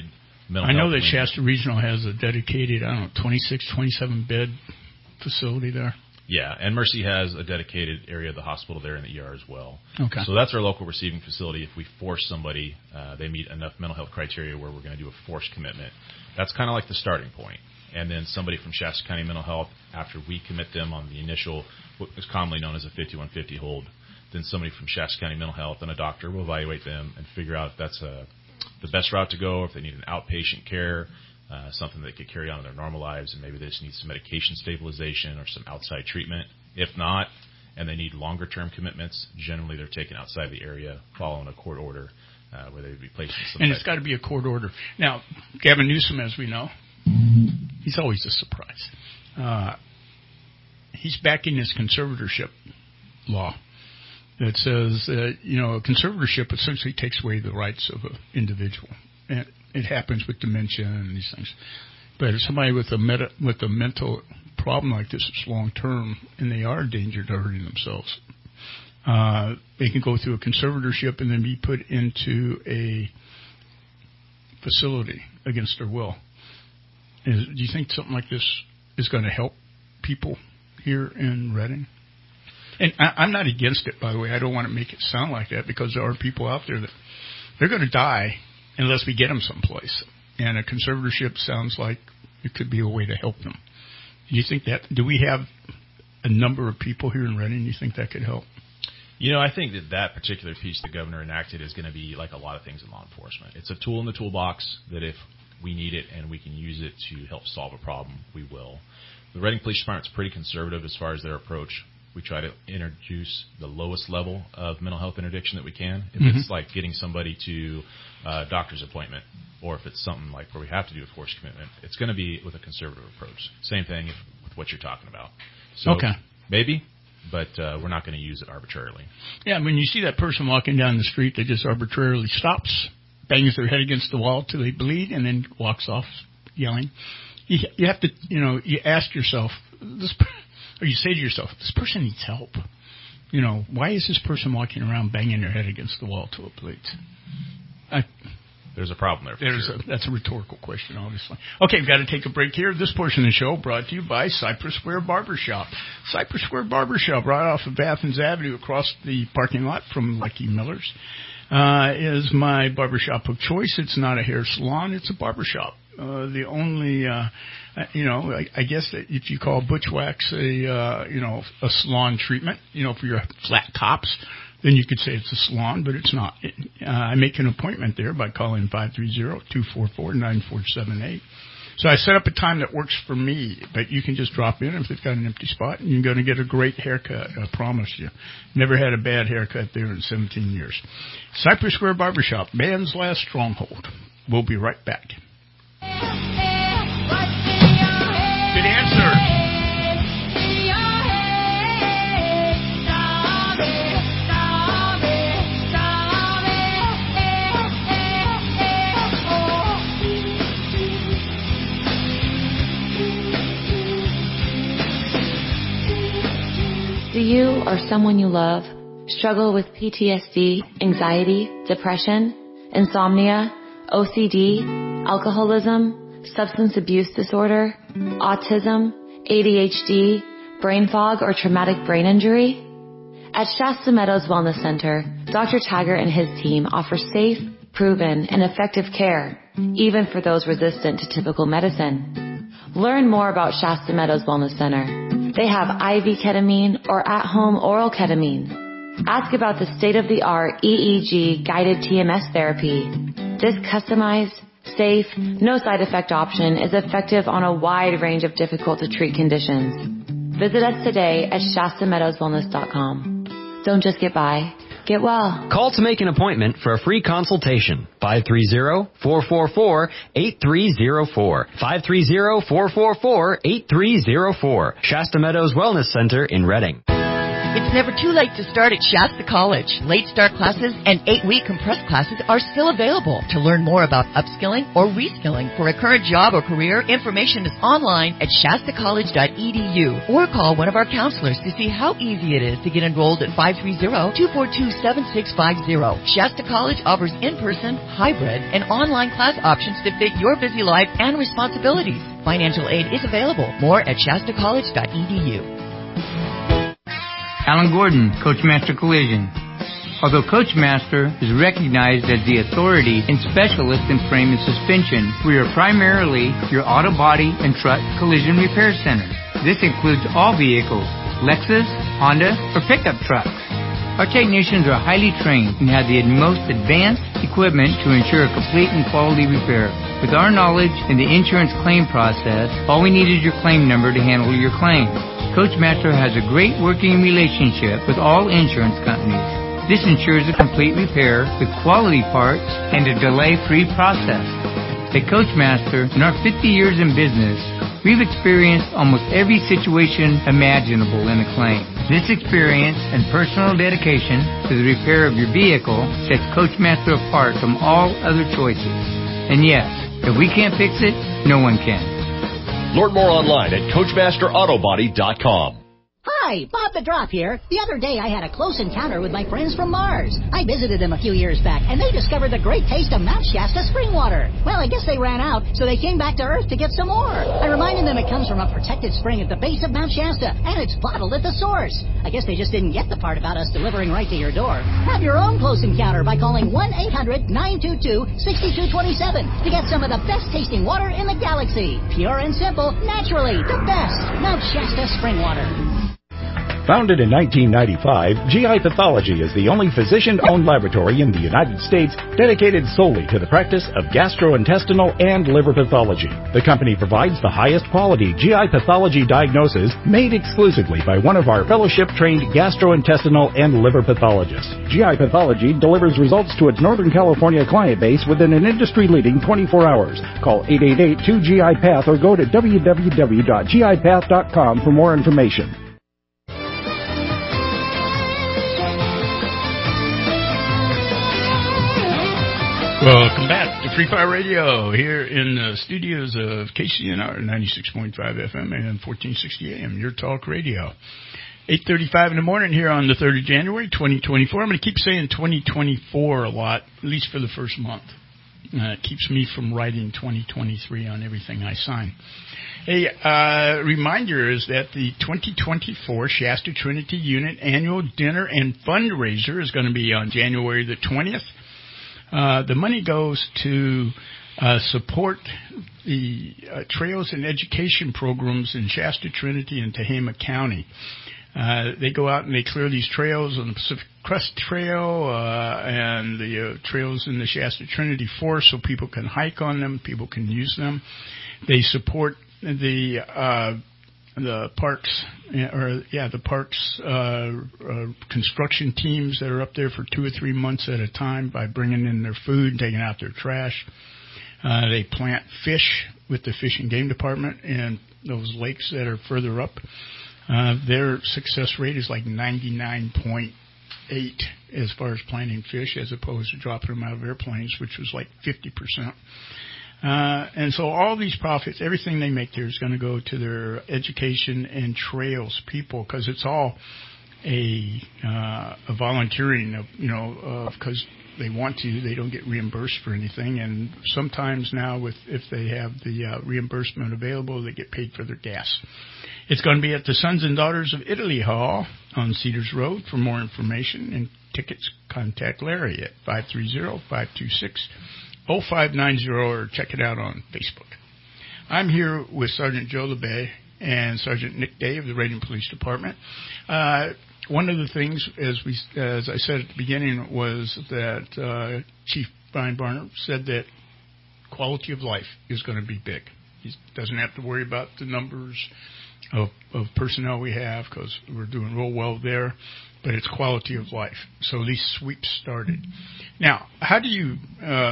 mental
I know
health
that
wing.
Shasta Regional has a dedicated, 26, 27-bed facility there.
Yeah, and Mercy has a dedicated area of the hospital there in the ER as well.
Okay.
So that's our local receiving facility. If we force somebody, they meet enough mental health criteria where we're going to do a forced commitment. That's kind of like the starting point. And then somebody from Shasta County Mental Health, after we commit them on the initial, what is commonly known as a 5150 hold, then somebody from Shasta County Mental Health and a doctor will evaluate them and figure out if that's the best route to go, if they need an outpatient care, something they could carry on in their normal lives, and maybe they just need some medication stabilization or some outside treatment. If not, and they need longer-term commitments, generally they're taken outside the area following a court order where they would be placed in some
And it's got to be a court order. Now, Gavin Newsom, as we know, he's always a surprise. He's backing this conservatorship law that says that, a conservatorship essentially takes away the rights of an individual. And it happens with dementia and these things. But if somebody with a mental problem like this is long-term and they are in danger to hurting themselves, they can go through a conservatorship and then be put into a facility against their will. Do you think something like this is going to help people here in Redding? And I'm not against it, by the way. I don't want to make it sound like that, because there are people out there that they're going to die unless we get them someplace. And a conservatorship sounds like it could be a way to help them. Do you think that? Do we have a number of people here in Redding you think that could help?
I think that particular piece the governor enacted is going to be like a lot of things in law enforcement. It's a tool in the toolbox that if we need it and we can use it to help solve a problem, we will. The Redding Police Department's pretty conservative as far as their approach. We try to introduce the lowest level of mental health interdiction that we can. If it's like getting somebody to a doctor's appointment, or if it's something like where we have to do a forced commitment, it's going to be with a conservative approach. Same thing with what you're talking about. So maybe, but we're not going to use it arbitrarily.
Yeah, when you see that person walking down the street that just arbitrarily stops, bangs their head against the wall till they bleed, and then walks off yelling, you have to, you ask yourself, or you say to yourself, this person needs help. Why is this person walking around banging their head against the wall till it bleeds?
There's a problem there.
That's a rhetorical question, obviously. Okay, we've got to take a break here. This portion of the show brought to you by Cypress Square Barbershop. Cypress Square Barbershop, right off of Athens Avenue, across the parking lot from Lucky Miller's, is my barbershop of choice. It's not a hair salon; it's a barbershop. The only, I guess that if you call Butch Wax a salon treatment, for your flat tops, then you could say it's a salon, but it's not. I make an appointment there by calling 530-244-9478. So I set up a time that works for me, but you can just drop in if they've got an empty spot, and you're going to get a great haircut, I promise you. Never had a bad haircut there in 17 years. Cypress Square Barbershop, man's last stronghold. We'll be right back. Good answer.
Do you or someone you love struggle with PTSD, anxiety, depression, insomnia, OCD, alcoholism, substance abuse disorder, autism, ADHD, brain fog, or traumatic brain injury? At Shasta Meadows Wellness Center, Dr. Taggart and his team offer safe, proven, and effective care, even for those resistant to typical medicine. Learn more about Shasta Meadows Wellness Center. They have IV ketamine or at-home oral ketamine. Ask about the state-of-the-art EEG guided TMS therapy. This customized, safe, no side effect option is effective on a wide range of difficult to treat conditions. Visit us today at ShastaMeadowsWellness.com. Don't just get by, get well.
Call to make an appointment for a free consultation. 530-444-8304. 530-444-8304. Shasta Meadows Wellness Center in Redding.
It's never too late to start at Shasta College. Late start classes and 8-week compressed classes are still available. To learn more about upskilling or reskilling for a current job or career, information is online at shastacollege.edu or call one of our counselors to see how easy it is to get enrolled at 530-242-7650. Shasta College offers in-person, hybrid, and online class options to fit your busy life and responsibilities. Financial aid is available. More at shastacollege.edu.
Alan Gordon, Coachmaster Collision. Although Coachmaster is recognized as the authority and specialist in frame and suspension, we are primarily your auto body and truck collision repair center. This includes all vehicles, Lexus, Honda, or pickup trucks. Our technicians are highly trained and have the most advanced equipment to ensure a complete and quality repair. With our knowledge in the insurance claim process, all we need is your claim number to handle your claim. Coachmaster has a great working relationship with all insurance companies. This ensures a complete repair with quality parts and a delay-free process. At Coachmaster, in our 50 years in business, we've experienced almost every situation imaginable in a claim. This experience and personal dedication to the repair of your vehicle sets Coachmaster apart from all other choices. And yes, if we can't fix it, no one can.
Learn more online at CoachmasterAutobody.com.
Hi, Bob the Drop here. The other day I had a close encounter with my friends from Mars. I visited them a few years back, and they discovered the great taste of Mount Shasta spring water. Well, I guess they ran out, so they came back to Earth to get some more. I reminded them it comes from a protected spring at the base of Mount Shasta, and it's bottled at the source. I guess they just didn't get the part about us delivering right to your door. Have your own close encounter by calling 1-800-922-6227 to get some of the best tasting water in the galaxy. Pure and simple, naturally, the best. Mount Shasta spring water.
Founded in 1995, GI Pathology is the only physician-owned laboratory in the United States dedicated solely to the practice of gastrointestinal and liver pathology. The company provides the highest quality GI pathology diagnosis made exclusively by one of our fellowship-trained gastrointestinal and liver pathologists. GI Pathology delivers results to its Northern California client base within an industry-leading 24 hours. Call 888-2GI-PATH or go to www.gipath.com for more information.
Welcome back to Free Fire Radio here in the studios of KCNR 96.5 FM and 1460 AM, your talk radio. 8:35 in the morning here on the 3rd of January, 2024. I'm going to keep saying 2024 a lot, at least for the first month. It keeps me from writing 2023 on everything I sign. A reminder is that the 2024 Shasta Trinity Unit Annual Dinner and Fundraiser is going to be on January the 20th. The money goes to support the trails and education programs in Shasta Trinity and Tehama County. They go out and they clear these trails on the Pacific Crest Trail and the trails in the Shasta Trinity Forest so people can hike on them, people can use them. They support the parks construction teams that are up there for 2 or 3 months at a time by bringing in their food and taking out their trash. They plant fish with the Fish and Game Department in those lakes that are further up. Their success rate is like 99.8 as far as planting fish, as opposed to dropping them out of airplanes, which was like 50%. And so all these profits, everything they make there is going to go to their education and trails people, because it's all a volunteering, because they want to, they don't get reimbursed for anything. And sometimes now, if they have the reimbursement available, they get paid for their gas. It's going to be at the Sons and Daughters of Italy Hall on Cedars Road. For more information and tickets, contact Larry at 530-526-0590 or check it out on Facebook. I'm here with Sergeant Joe LeBay and Sergeant Nick Day of the Reading Police Department. One of the things, as I said at the beginning, was that Chief Brian Barnett said that quality of life is going to be big. He doesn't have to worry about the numbers of personnel we have, because we're doing real well there, but it's quality of life. So these sweeps started. Now, how do you,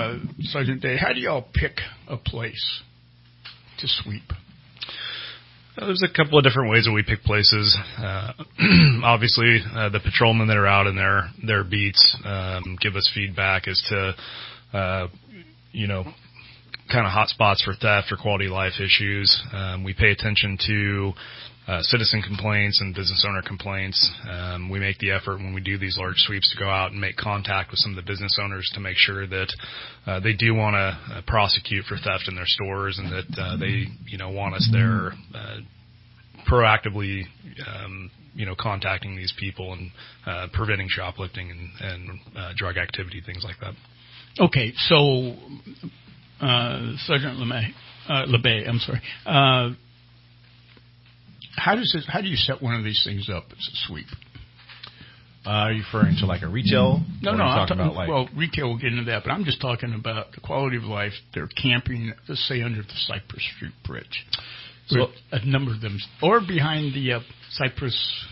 Sergeant Day, how do y'all pick a place to sweep?
There's a couple of different ways that we pick places. Obviously, the patrolmen that are out in their beats give us feedback as to, kind of hot spots for theft or quality of life issues. We pay attention to citizen complaints and business owner complaints. We make the effort when we do these large sweeps to go out and make contact with some of the business owners to make sure that they do want to prosecute for theft in their stores, and that they want us there proactively contacting these people and preventing shoplifting and drug activity, things like that.
Okay, so Sergeant LeBay, I'm sorry. How do you set one of these things up as a sweep?
Are you referring to like a retail?
No, I'm talking about well, retail will get into that, but I'm just talking about the quality of life. They're camping, let's say, under the Cypress Street Bridge. So a number of them, or behind the Cypress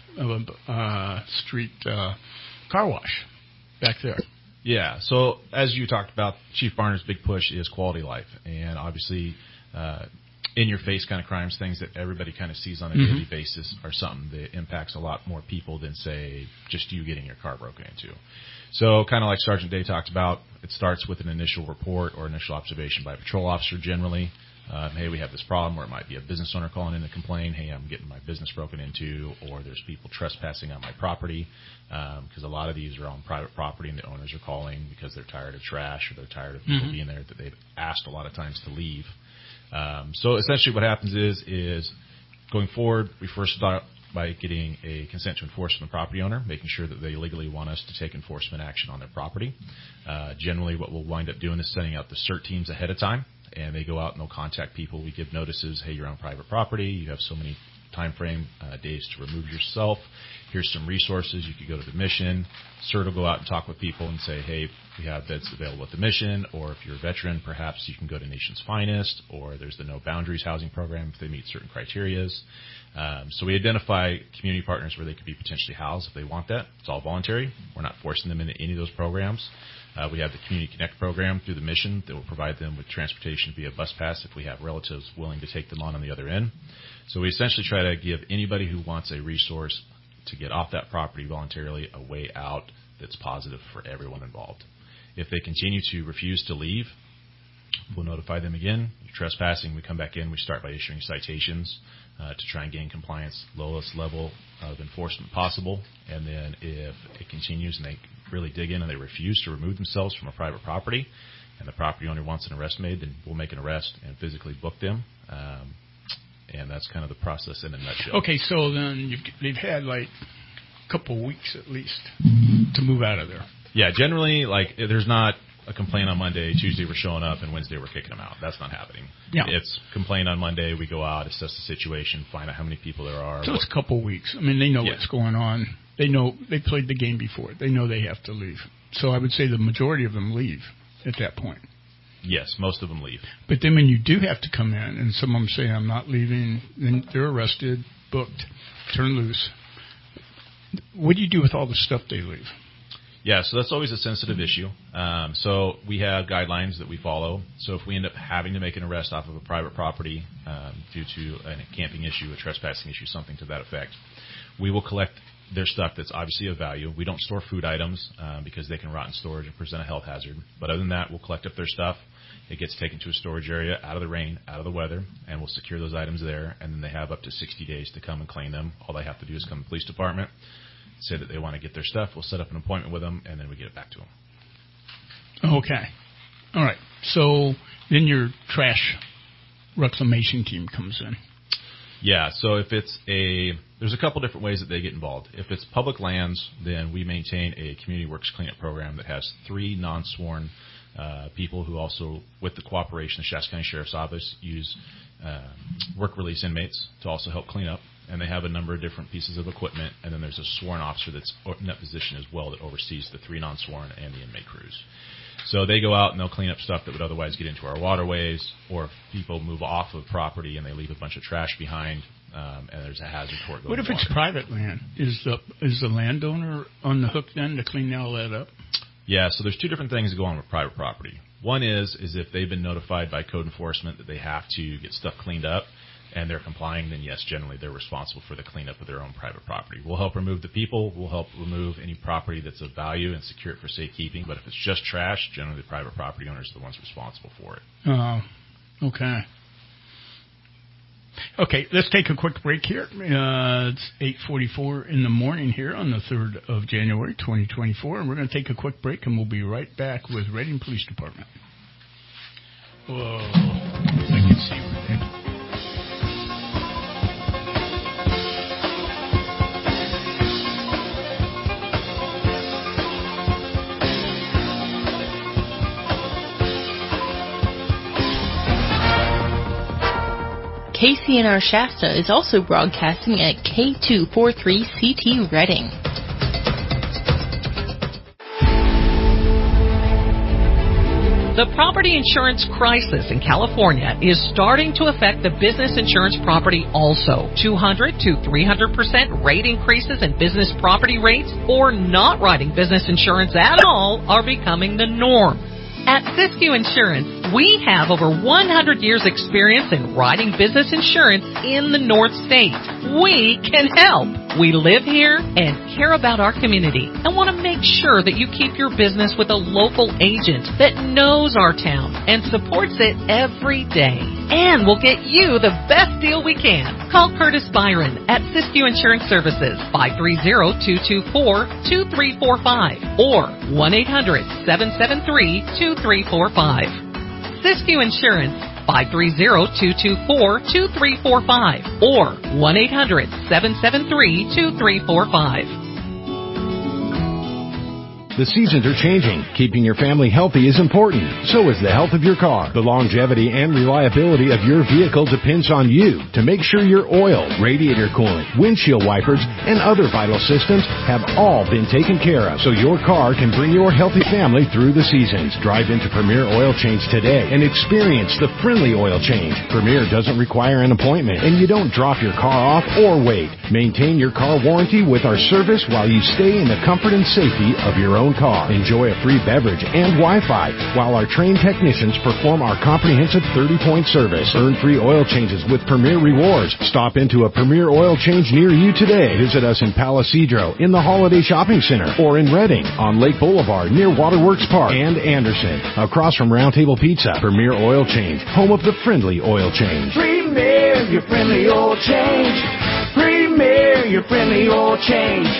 Street car wash back there.
Yeah. So as you talked about, Chief Barner's big push is quality life, and obviously in-your-face kind of crimes, things that everybody kind of sees on a daily basis, are something that impacts a lot more people than, say, just you getting your car broken into. So kind of like Sergeant Day talked about, it starts with an initial report or initial observation by a patrol officer generally. Hey, we have this problem, or it might be a business owner calling in to complain, hey, I'm getting my business broken into, or there's people trespassing on my property, because a lot of these are on private property and the owners are calling because they're tired of trash or they're tired of people being there that they've asked a lot of times to leave. So essentially what happens is going forward, we first start by getting a consent to enforce from the property owner, making sure that they legally want us to take enforcement action on their property. Generally what we'll wind up doing is sending out the CERT teams ahead of time, and they go out and they'll contact people. We give notices, hey, you're on private property, you have so many time frame days to remove yourself. Here's some resources. You could go to the mission. CERT will go out and talk with people and say, hey, we have beds available at the mission, or if you're a veteran, perhaps you can go to Nation's Finest, or there's the No Boundaries housing program if they meet certain criterias. So we identify community partners where they could be potentially housed if they want that. It's all voluntary. We're not forcing them into any of those programs. We have the Community Connect program through the mission that will provide them with transportation via bus pass if we have relatives willing to take them on the other end. So we essentially try to give anybody who wants a resource to get off that property voluntarily a way out that's positive for everyone involved. If they continue to refuse to leave, we'll notify them again. You're trespassing. We come back in. We start by issuing citations to try and gain compliance, lowest level of enforcement possible. And then if it continues and they really dig in and they refuse to remove themselves from a private property and the property owner wants an arrest made, then we'll make an arrest and physically book them. And that's kind of the process in a nutshell.
Okay, so then they've had like a couple of weeks at least to move out of there.
Yeah, generally, like, there's not a complaint on Monday, Tuesday we're showing up, and Wednesday we're kicking them out. That's not happening.
Yeah.
It's complaint on Monday, we go out, assess the situation, find out how many people there are.
So it's a couple of weeks. I mean, they know what's going on. They know they played the game before. They know they have to leave. So I would say the majority of them leave at that point.
Yes, most of them leave.
But then when you do have to come in, and some of them say, I'm not leaving, then they're arrested, booked, turned loose. What do you do with all the stuff they leave?
Yeah, so that's always a sensitive issue. So we have guidelines that we follow. So if we end up having to make an arrest off of a private property due to a camping issue, a trespassing issue, something to that effect, we will collect their stuff that's obviously of value. We don't store food items because they can rot in storage and present a health hazard. But other than that, we'll collect up their stuff. It gets taken to a storage area out of the rain, out of the weather, and we'll secure those items there. And then they have up to 60 days to come and claim them. All they have to do is come to the police department, say that they want to get their stuff. We'll set up an appointment with them, and then we get it back to them.
Okay. All right. So then your trash reclamation team comes in.
Yeah, so if it's there's a couple different ways that they get involved. If it's public lands, then we maintain a Community Works Cleanup program that has 3 non-sworn people who also, with the cooperation of the Shasta County Sheriff's Office, use work release inmates to also help clean up. And they have a number of different pieces of equipment. And then there's a sworn officer that's in that position as well that oversees the 3 non-sworn and the inmate crews. So they go out and they'll clean up stuff that would otherwise get into our waterways, or if people move off of property and they leave a bunch of trash behind, and there's a hazard for it.
What if it's private land? Is the landowner on the hook then to clean all that up?
Yeah, so there's 2 different things that go on with private property. One is if they've been notified by code enforcement that they have to get stuff cleaned up, and they're complying, then yes, generally they're responsible for the cleanup of their own private property. We'll help remove the people. We'll help remove any property that's of value and secure it for safekeeping. But if it's just trash, generally the private property owners are the ones responsible for it.
Okay. Okay, let's take a quick break here. It's 8:44 in the morning here on the 3rd of January, 2024, and we're going to take a quick break, and we'll be right back with Reading Police Department. Whoa, I can see everything.
KCNR Shasta is also broadcasting at K243CT Reading.
The property insurance crisis in California is starting to affect the business insurance property also. 200 to 300% rate increases in business property rates or not writing business insurance at all are becoming the norm. At Siskiyou Insurance, we have over 100 years experience in writing business insurance in the North State. We can help. We live here and care about our community and want to make sure that you keep your business with a local agent that knows our town and supports it every day. And we'll get you the best deal we can. Call Curtis Byron at Siskiyou Insurance Services, 530-224-2345 or 1-800-773-2345. Siskiyou Insurance, 530-224-2345 or 1-800-773-2345.
The seasons are changing. Keeping your family healthy is important. So is the health of your car. The longevity and reliability of your vehicle depends on you to make sure your oil, radiator coolant, windshield wipers, and other vital systems have all been taken care of so your car can bring your healthy family through the seasons. Drive into Premier Oil Change today and experience the friendly oil change. Premier doesn't require an appointment, and you don't drop your car off or wait. Maintain your car warranty with our service while you stay in the comfort and safety of your own car. Enjoy a free beverage and Wi-Fi while our trained technicians perform our comprehensive 30-point service. Earn free oil changes with Premier Rewards. Stop into a Premier Oil Change near you today. Visit us in Palisadro, in the Holiday Shopping Center, or in Reading, on Lake Boulevard near Waterworks Park, and Anderson, across from Round Table Pizza. Premier Oil Change, home of the friendly oil change.
Premier, your friendly oil change. Premier, your friendly oil change.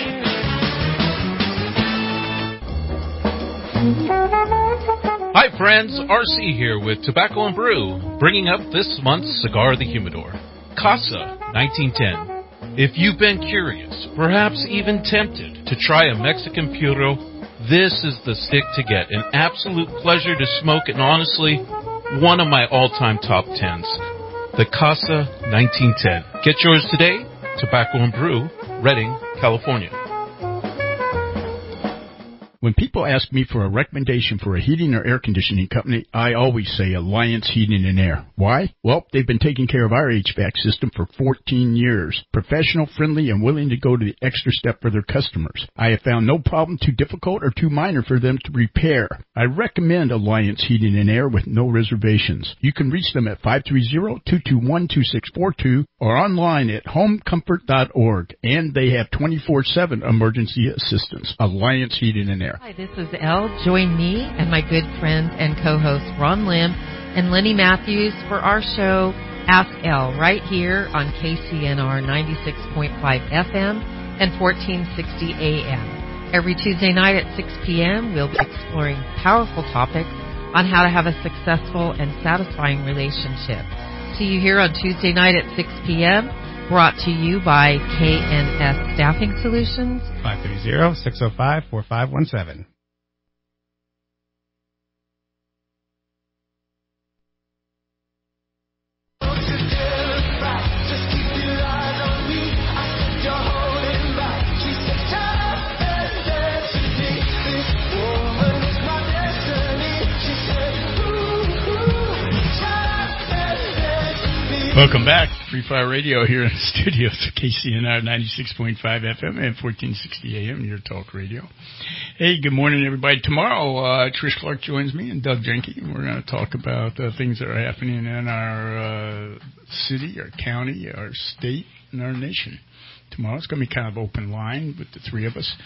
Hi friends, RC here with Tobacco and Brew, bringing up this month's Cigar of the Humidor, Casa 1910. If you've been curious, perhaps even tempted to try a Mexican Puro, this is the stick to get. An absolute pleasure to smoke and honestly, one of my all-time top 10s. The Casa 1910. Get yours today, Tobacco and Brew, Redding, California.
When people ask me for a recommendation for a heating or air conditioning company, I always say Alliance Heating and Air. Why? Well, they've been taking care of our HVAC system for 14 years. Professional, friendly, and willing to go to the extra step for their customers. I have found no problem too difficult or too minor for them to repair. I recommend Alliance Heating and Air with no reservations. You can reach them at 530-221-2642 or online at homecomfort.org. And they have 24/7 emergency assistance. Alliance Heating and Air.
Hi, this is Elle. Join me and my good friend and co-host Ron Lim and Lenny Matthews for our show Ask Elle right here on KCNR 96.5 FM and 1460 AM. Every Tuesday night at 6 p.m. we'll be exploring powerful topics on how to have a successful and satisfying relationship. See you here on Tuesday night at 6 p.m. Brought to you by KNS Staffing Solutions.
530-605-4517.
Welcome back. Free Fire Radio here in the studios of KCNR 96.5 FM and 1460 AM, your talk radio. Hey, good morning, everybody. Tomorrow, Trish Clark joins me and Doug Jenke. We're going to talk about things that are happening in our city, our county, our state, and our nation. Tomorrow it's going to be kind of open line with the three of us.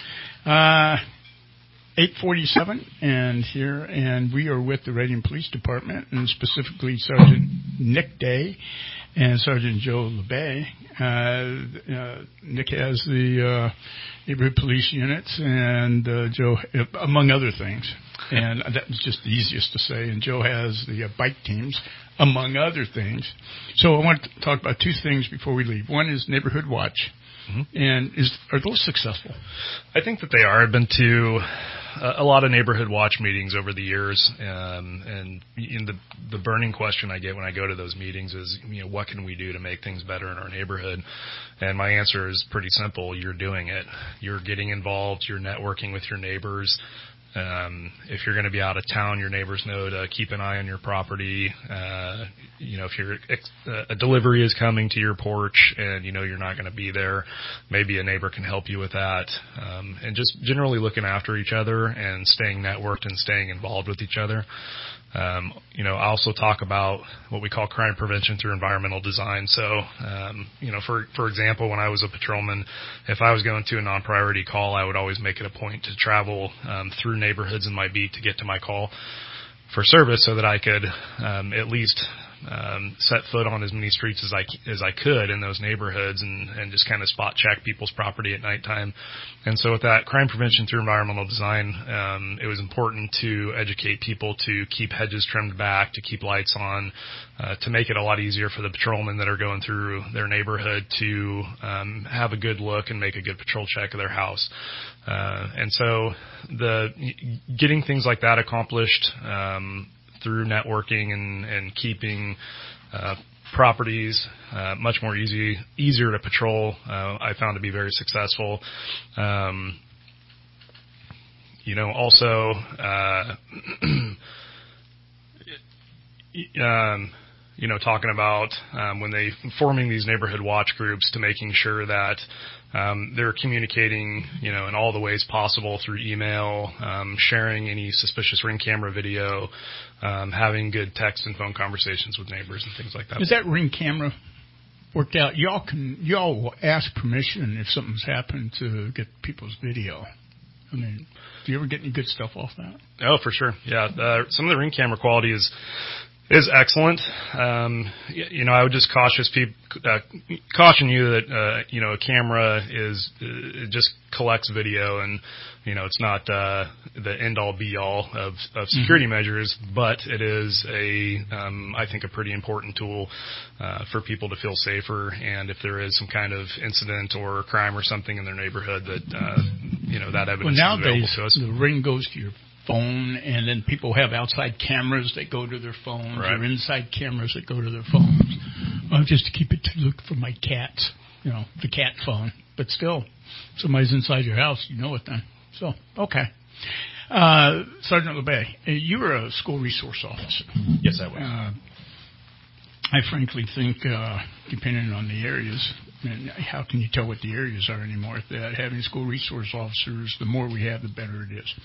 8:47 and we are with the Reading Police Department, and specifically Sergeant Nick Day and Sergeant Joe LeBay. Nick has the neighborhood police units, and Joe, among other things, and that's just the easiest to say, and Joe has the bike teams, among other things. So I want to talk about two things before we leave. One is Neighborhood Watch. Mm-hmm. And are those successful?
I think that they are. I've been to a lot of neighborhood watch meetings over the years, and the burning question I get when I go to those meetings is, what can we do to make things better in our neighborhood? And my answer is pretty simple. You're doing it. You're getting involved. You're networking with your neighbors. If you're going to be out of town, your neighbors know to keep an eye on your property. If a delivery is coming to your porch and you're not going to be there, maybe a neighbor can help you with that. And just generally looking after each other and staying networked and staying involved with each other. I also talk about what we call crime prevention through environmental design. So, for example, when I was a patrolman, if I was going to a non-priority call, I would always make it a point to travel through neighborhoods in my beat to get to my call for service, so that I could at least set foot on as many streets as I could in those neighborhoods, and just kind of spot check people's property at nighttime. And so with that crime prevention through environmental design, it was important to educate people to keep hedges trimmed back, to keep lights on, to make it a lot easier for the patrolmen that are going through their neighborhood to have a good look and make a good patrol check of their house. And so getting things like that accomplished through networking and keeping properties much more easier to patrol, I found to be very successful. Also, talking about when they forming these neighborhood watch groups, to making sure that they're communicating, in all the ways possible through email, sharing any suspicious Ring camera video, having good text and phone conversations with neighbors and things like that.
Is that Ring camera worked out? Y'all will ask permission if something's happened to get people's video. I mean, do you ever get any good stuff off that? Oh, for sure. Yeah. Some of the Ring camera quality is excellent. I would just caution you that, a camera it just collects video, and, it's not the end all be all of security measures, but it is I think a pretty important tool for people to feel safer. And if there is some kind of incident or crime or something in their neighborhood, that evidence is available to us. The Ring goes to your phone, and then people have outside cameras that go to their phones, right, or inside cameras that go to their phones. Just to keep it to look for my cats, the cat phone. But still, somebody's inside your house, you know it then. So, okay. Sergeant LeBay, you were a school resource officer. Yes, I was. I frankly think, depending on the areas, and how can you tell what the areas are anymore, that having school resource officers, the more we have, the better it is.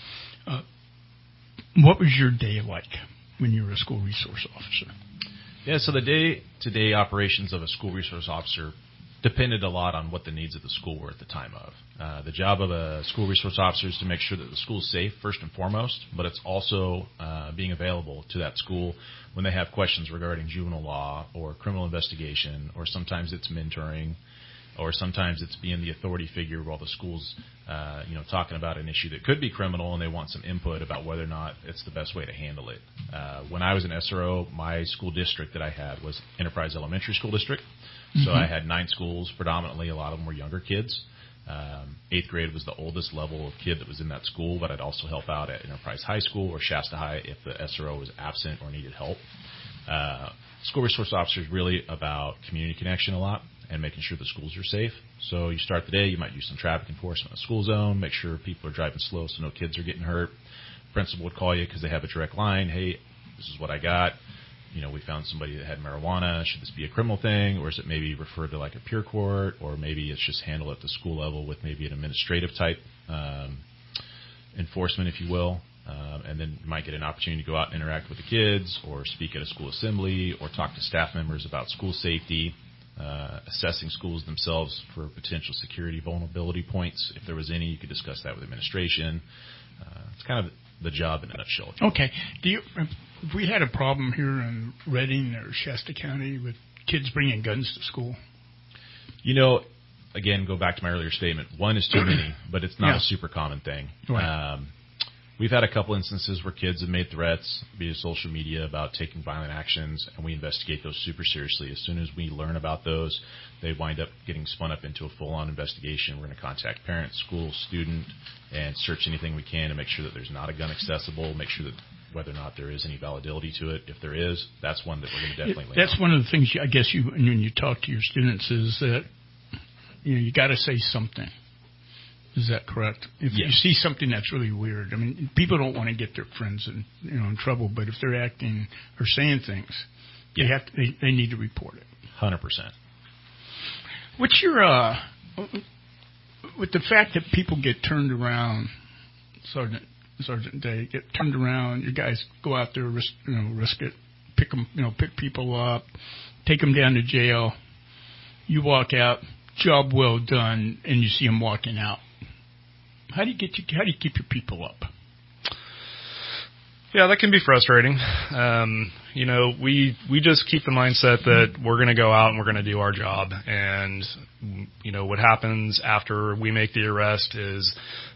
What was your day like when you were a school resource officer?
Yeah, so the day-to-day operations of a school resource officer depended a lot on what the needs of the school were at the time of. The job of a school resource officer is to make sure that the school is safe, first and foremost, but it's also being available to that school when they have questions regarding juvenile law or criminal investigation, or sometimes it's mentoring, or sometimes it's being the authority figure while the school's talking about an issue that could be criminal, and they want some input about whether or not it's the best way to handle it. When I was an SRO, my school district that I had was Enterprise Elementary School District. So I had 9 schools, predominantly a lot of them were younger kids. 8th grade was the oldest level of kid that was in that school, but I'd also help out at Enterprise High School or Shasta High if the SRO was absent or needed help. School resource officer is really about community connection a lot and making sure the schools are safe. So you start the day, you might use some traffic enforcement in the school zone, make sure people are driving slow so no kids are getting hurt. Principal would call you because they have a direct line. Hey, this is what I got. We found somebody that had marijuana. Should this be a criminal thing, or is it maybe referred to like a peer court, or maybe it's just handled at the school level with maybe an administrative type enforcement, if you will. And then you might get an opportunity to go out and interact with the kids or speak at a school assembly or talk to staff members about school safety, assessing schools themselves for potential security vulnerability points. If there was any, you could discuss that with administration. It's kind of the job in a nutshell.
Okay. If we had a problem here in Redding or Shasta County with kids bringing guns to school?
Again, go back to my earlier statement. One is too many, but it's not a super common thing.
Right.
We've had a couple instances where kids have made threats via social media about taking violent actions, and we investigate those super seriously. As soon as we learn about those, they wind up getting spun up into a full-on investigation. We're going to contact parent, school, student, and search anything we can to make sure that there's not a gun accessible, make sure that whether or not there is any validity to it. If there is, that's one that we're going to definitely
That's one of the things, I guess, when you talk to your students is that you got to say something. Is that correct? If you see something that's really weird, I mean, people don't want to get their friends in trouble, but if they're acting or saying things, they need to report it.
100%.
What's your with the fact that people get turned around, Sergeant Day, get turned around, you guys go out there, risk it, pick them, pick people up, take them down to jail. You walk out, job well done, and you see them walking out. How do you keep your people up?
Yeah, that can be frustrating. We just keep the mindset that we're going to go out and we're going to do our job. And, what happens after we make the arrest is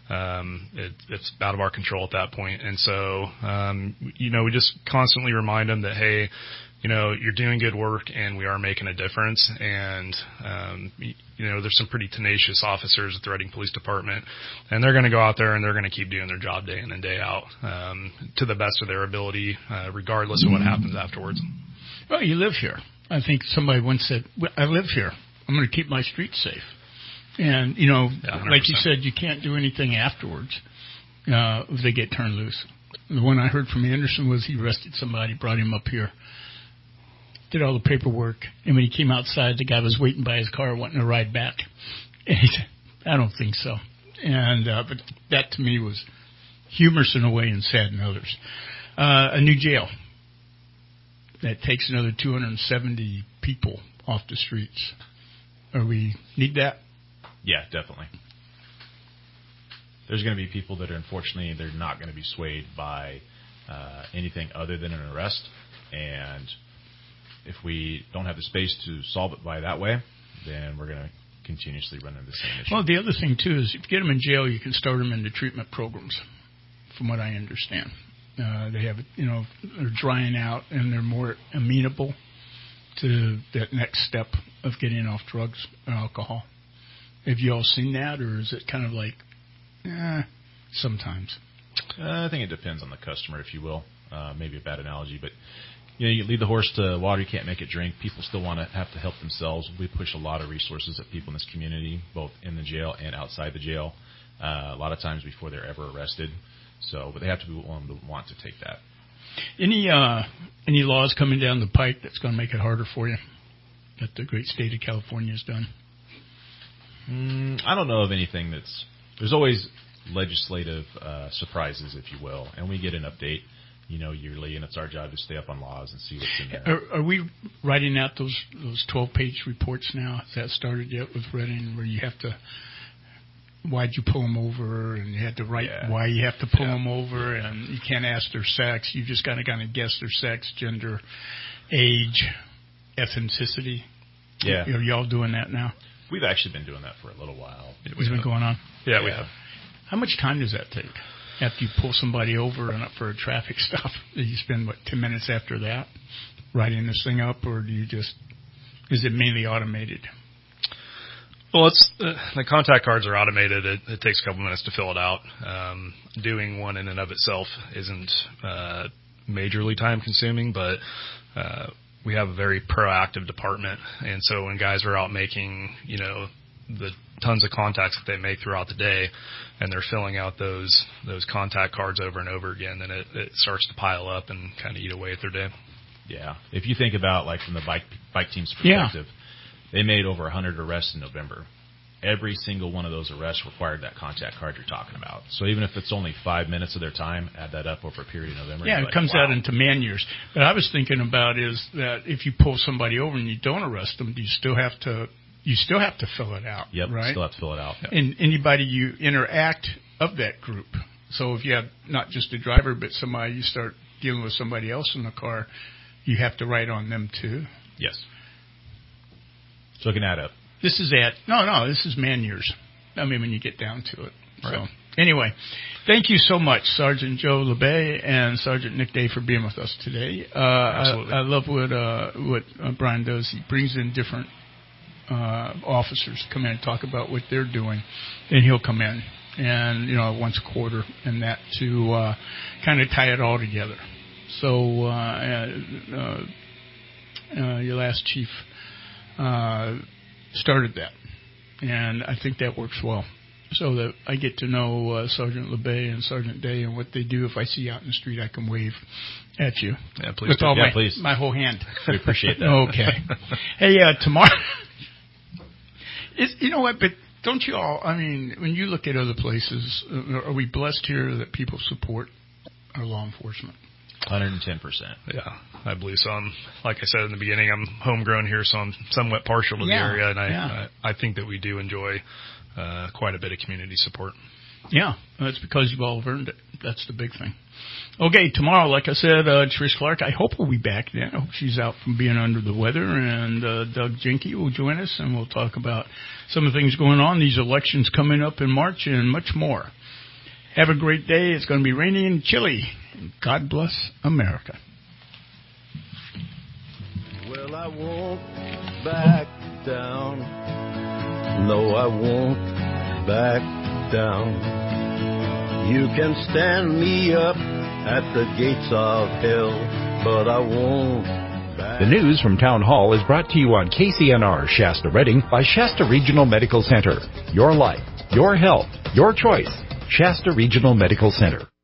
it's out of our control at that point. And so, we just constantly remind them that, hey, you're doing good work and we are making a difference. And, there's some pretty tenacious officers at the Redding Police Department, and they're going to go out there and they're going to keep doing their job day in and day out, to the best of their ability, regardless of what happens afterwards.
Well, you live here. I think somebody once said, I live here. I'm going to keep my streets safe. And, like you said, you can't do anything afterwards, if they get turned loose. The one I heard from Anderson was he arrested somebody, brought him up here, did all the paperwork, and when he came outside, the guy was waiting by his car wanting to ride back. And he said, I don't think so. And but that to me was humorous in a way and sad in others. A new jail that takes another 270 people off the streets. We need that?
Yeah, definitely. There's going to be people that are, unfortunately, they're not going to be swayed by anything other than an arrest. And if we don't have the space to solve it by that way, then we're going to continuously run into the same issue.
Well, the other thing, too, is if you get them in jail, you can start them into treatment programs, from what I understand. They have, they're drying out and they're more amenable to that next step of getting off drugs or alcohol. Have you all seen that, or is it kind of like, sometimes?
I think it depends on the customer, if you will. Maybe a bad analogy, but you lead the horse to water, you can't make it drink. People still have to help themselves. We push a lot of resources at people in this community, both in the jail and outside the jail, a lot of times before they're ever arrested. But they have to be willing to want to take that. Any laws coming down the pike that's going to make it harder for you that the great state of California has done? I don't know of anything there's always legislative surprises, if you will, and we get an update yearly, and it's our job to stay up on laws and see what's in there. Are we writing out those 12-page reports now? Has that started yet with Redding, where you have to, why'd you pull them over, and you had to write why you have to pull them over, and you can't ask their sex. You just got to kind of guess their sex, gender, age, ethnicity. Yeah. Are y'all doing that now? We've actually been doing that for a little while. It's been going on? Yeah, we have. How much time does that take? After you pull somebody over and up for a traffic stop, do you spend, 10 minutes after that writing this thing up, or is it mainly automated? Well, the contact cards are automated. It takes a couple minutes to fill it out. Doing one in and of itself isn't majorly time consuming, but we have a very proactive department, and so when guys are out making, the tons of contacts that they make throughout the day, and they're filling out those contact cards over and over again, then it starts to pile up and kind of eat away at their day. Yeah. If you think about, from the bike team's perspective, they made over 100 arrests in November. every single one of those arrests required that contact card you're talking about. So even if it's only 5 minutes of their time, add that up over a period of November.
Yeah, it comes out into man years. But I was thinking about is that if you pull somebody over and you don't arrest them, you still have to fill it out.
Yep,
right?
Still have to fill it out.
And anybody you interact of that group. So if you have not just a driver, but somebody, you start dealing with somebody else in the car, you have to write on them too.
Yes. So it can add up.
This is man years. I mean, when you get down to it.
Right.
So anyway, thank you so much, Sergeant Joe LeBay and Sergeant Nick Day, for being with us today.
Absolutely.
I love what Brian does. He brings in different officers to come in and talk about what they're doing, and he'll come in and once a quarter and that to kind of tie it all together. So your last chief started that, and I think that works well. So that I get to know Sergeant LeBay and Sergeant Day and what they do. If I see you out in the street, I can wave at you.
Yeah, please.
With all
please.
my whole hand.
We appreciate that.
Okay. Hey, tomorrow. You know what? But don't you all? I mean, when you look at other places, are we blessed here that people support our law enforcement?
110%.
Yeah, I believe so. Like I said in the beginning, I'm homegrown here, so I'm somewhat partial to the area, and I think that we do enjoy quite a bit of community support.
Yeah, that's because you've all earned it. That's the big thing. Okay, tomorrow, like I said, Trish Clark, I hope will be back then. I hope she's out from being under the weather, and Doug Jenke will join us, and we'll talk about some of the things going on, these elections coming up in March, and much more. Have a great day. It's going to be rainy and chilly. God bless America.
Well, I won't back down. No, I won't back down. You can stand me up at the gates of hell, but I won't back.
The news from Town Hall is brought to you on KCNR Shasta Redding by Shasta Regional Medical Center. Your life, your health, your choice. Shasta Regional Medical Center.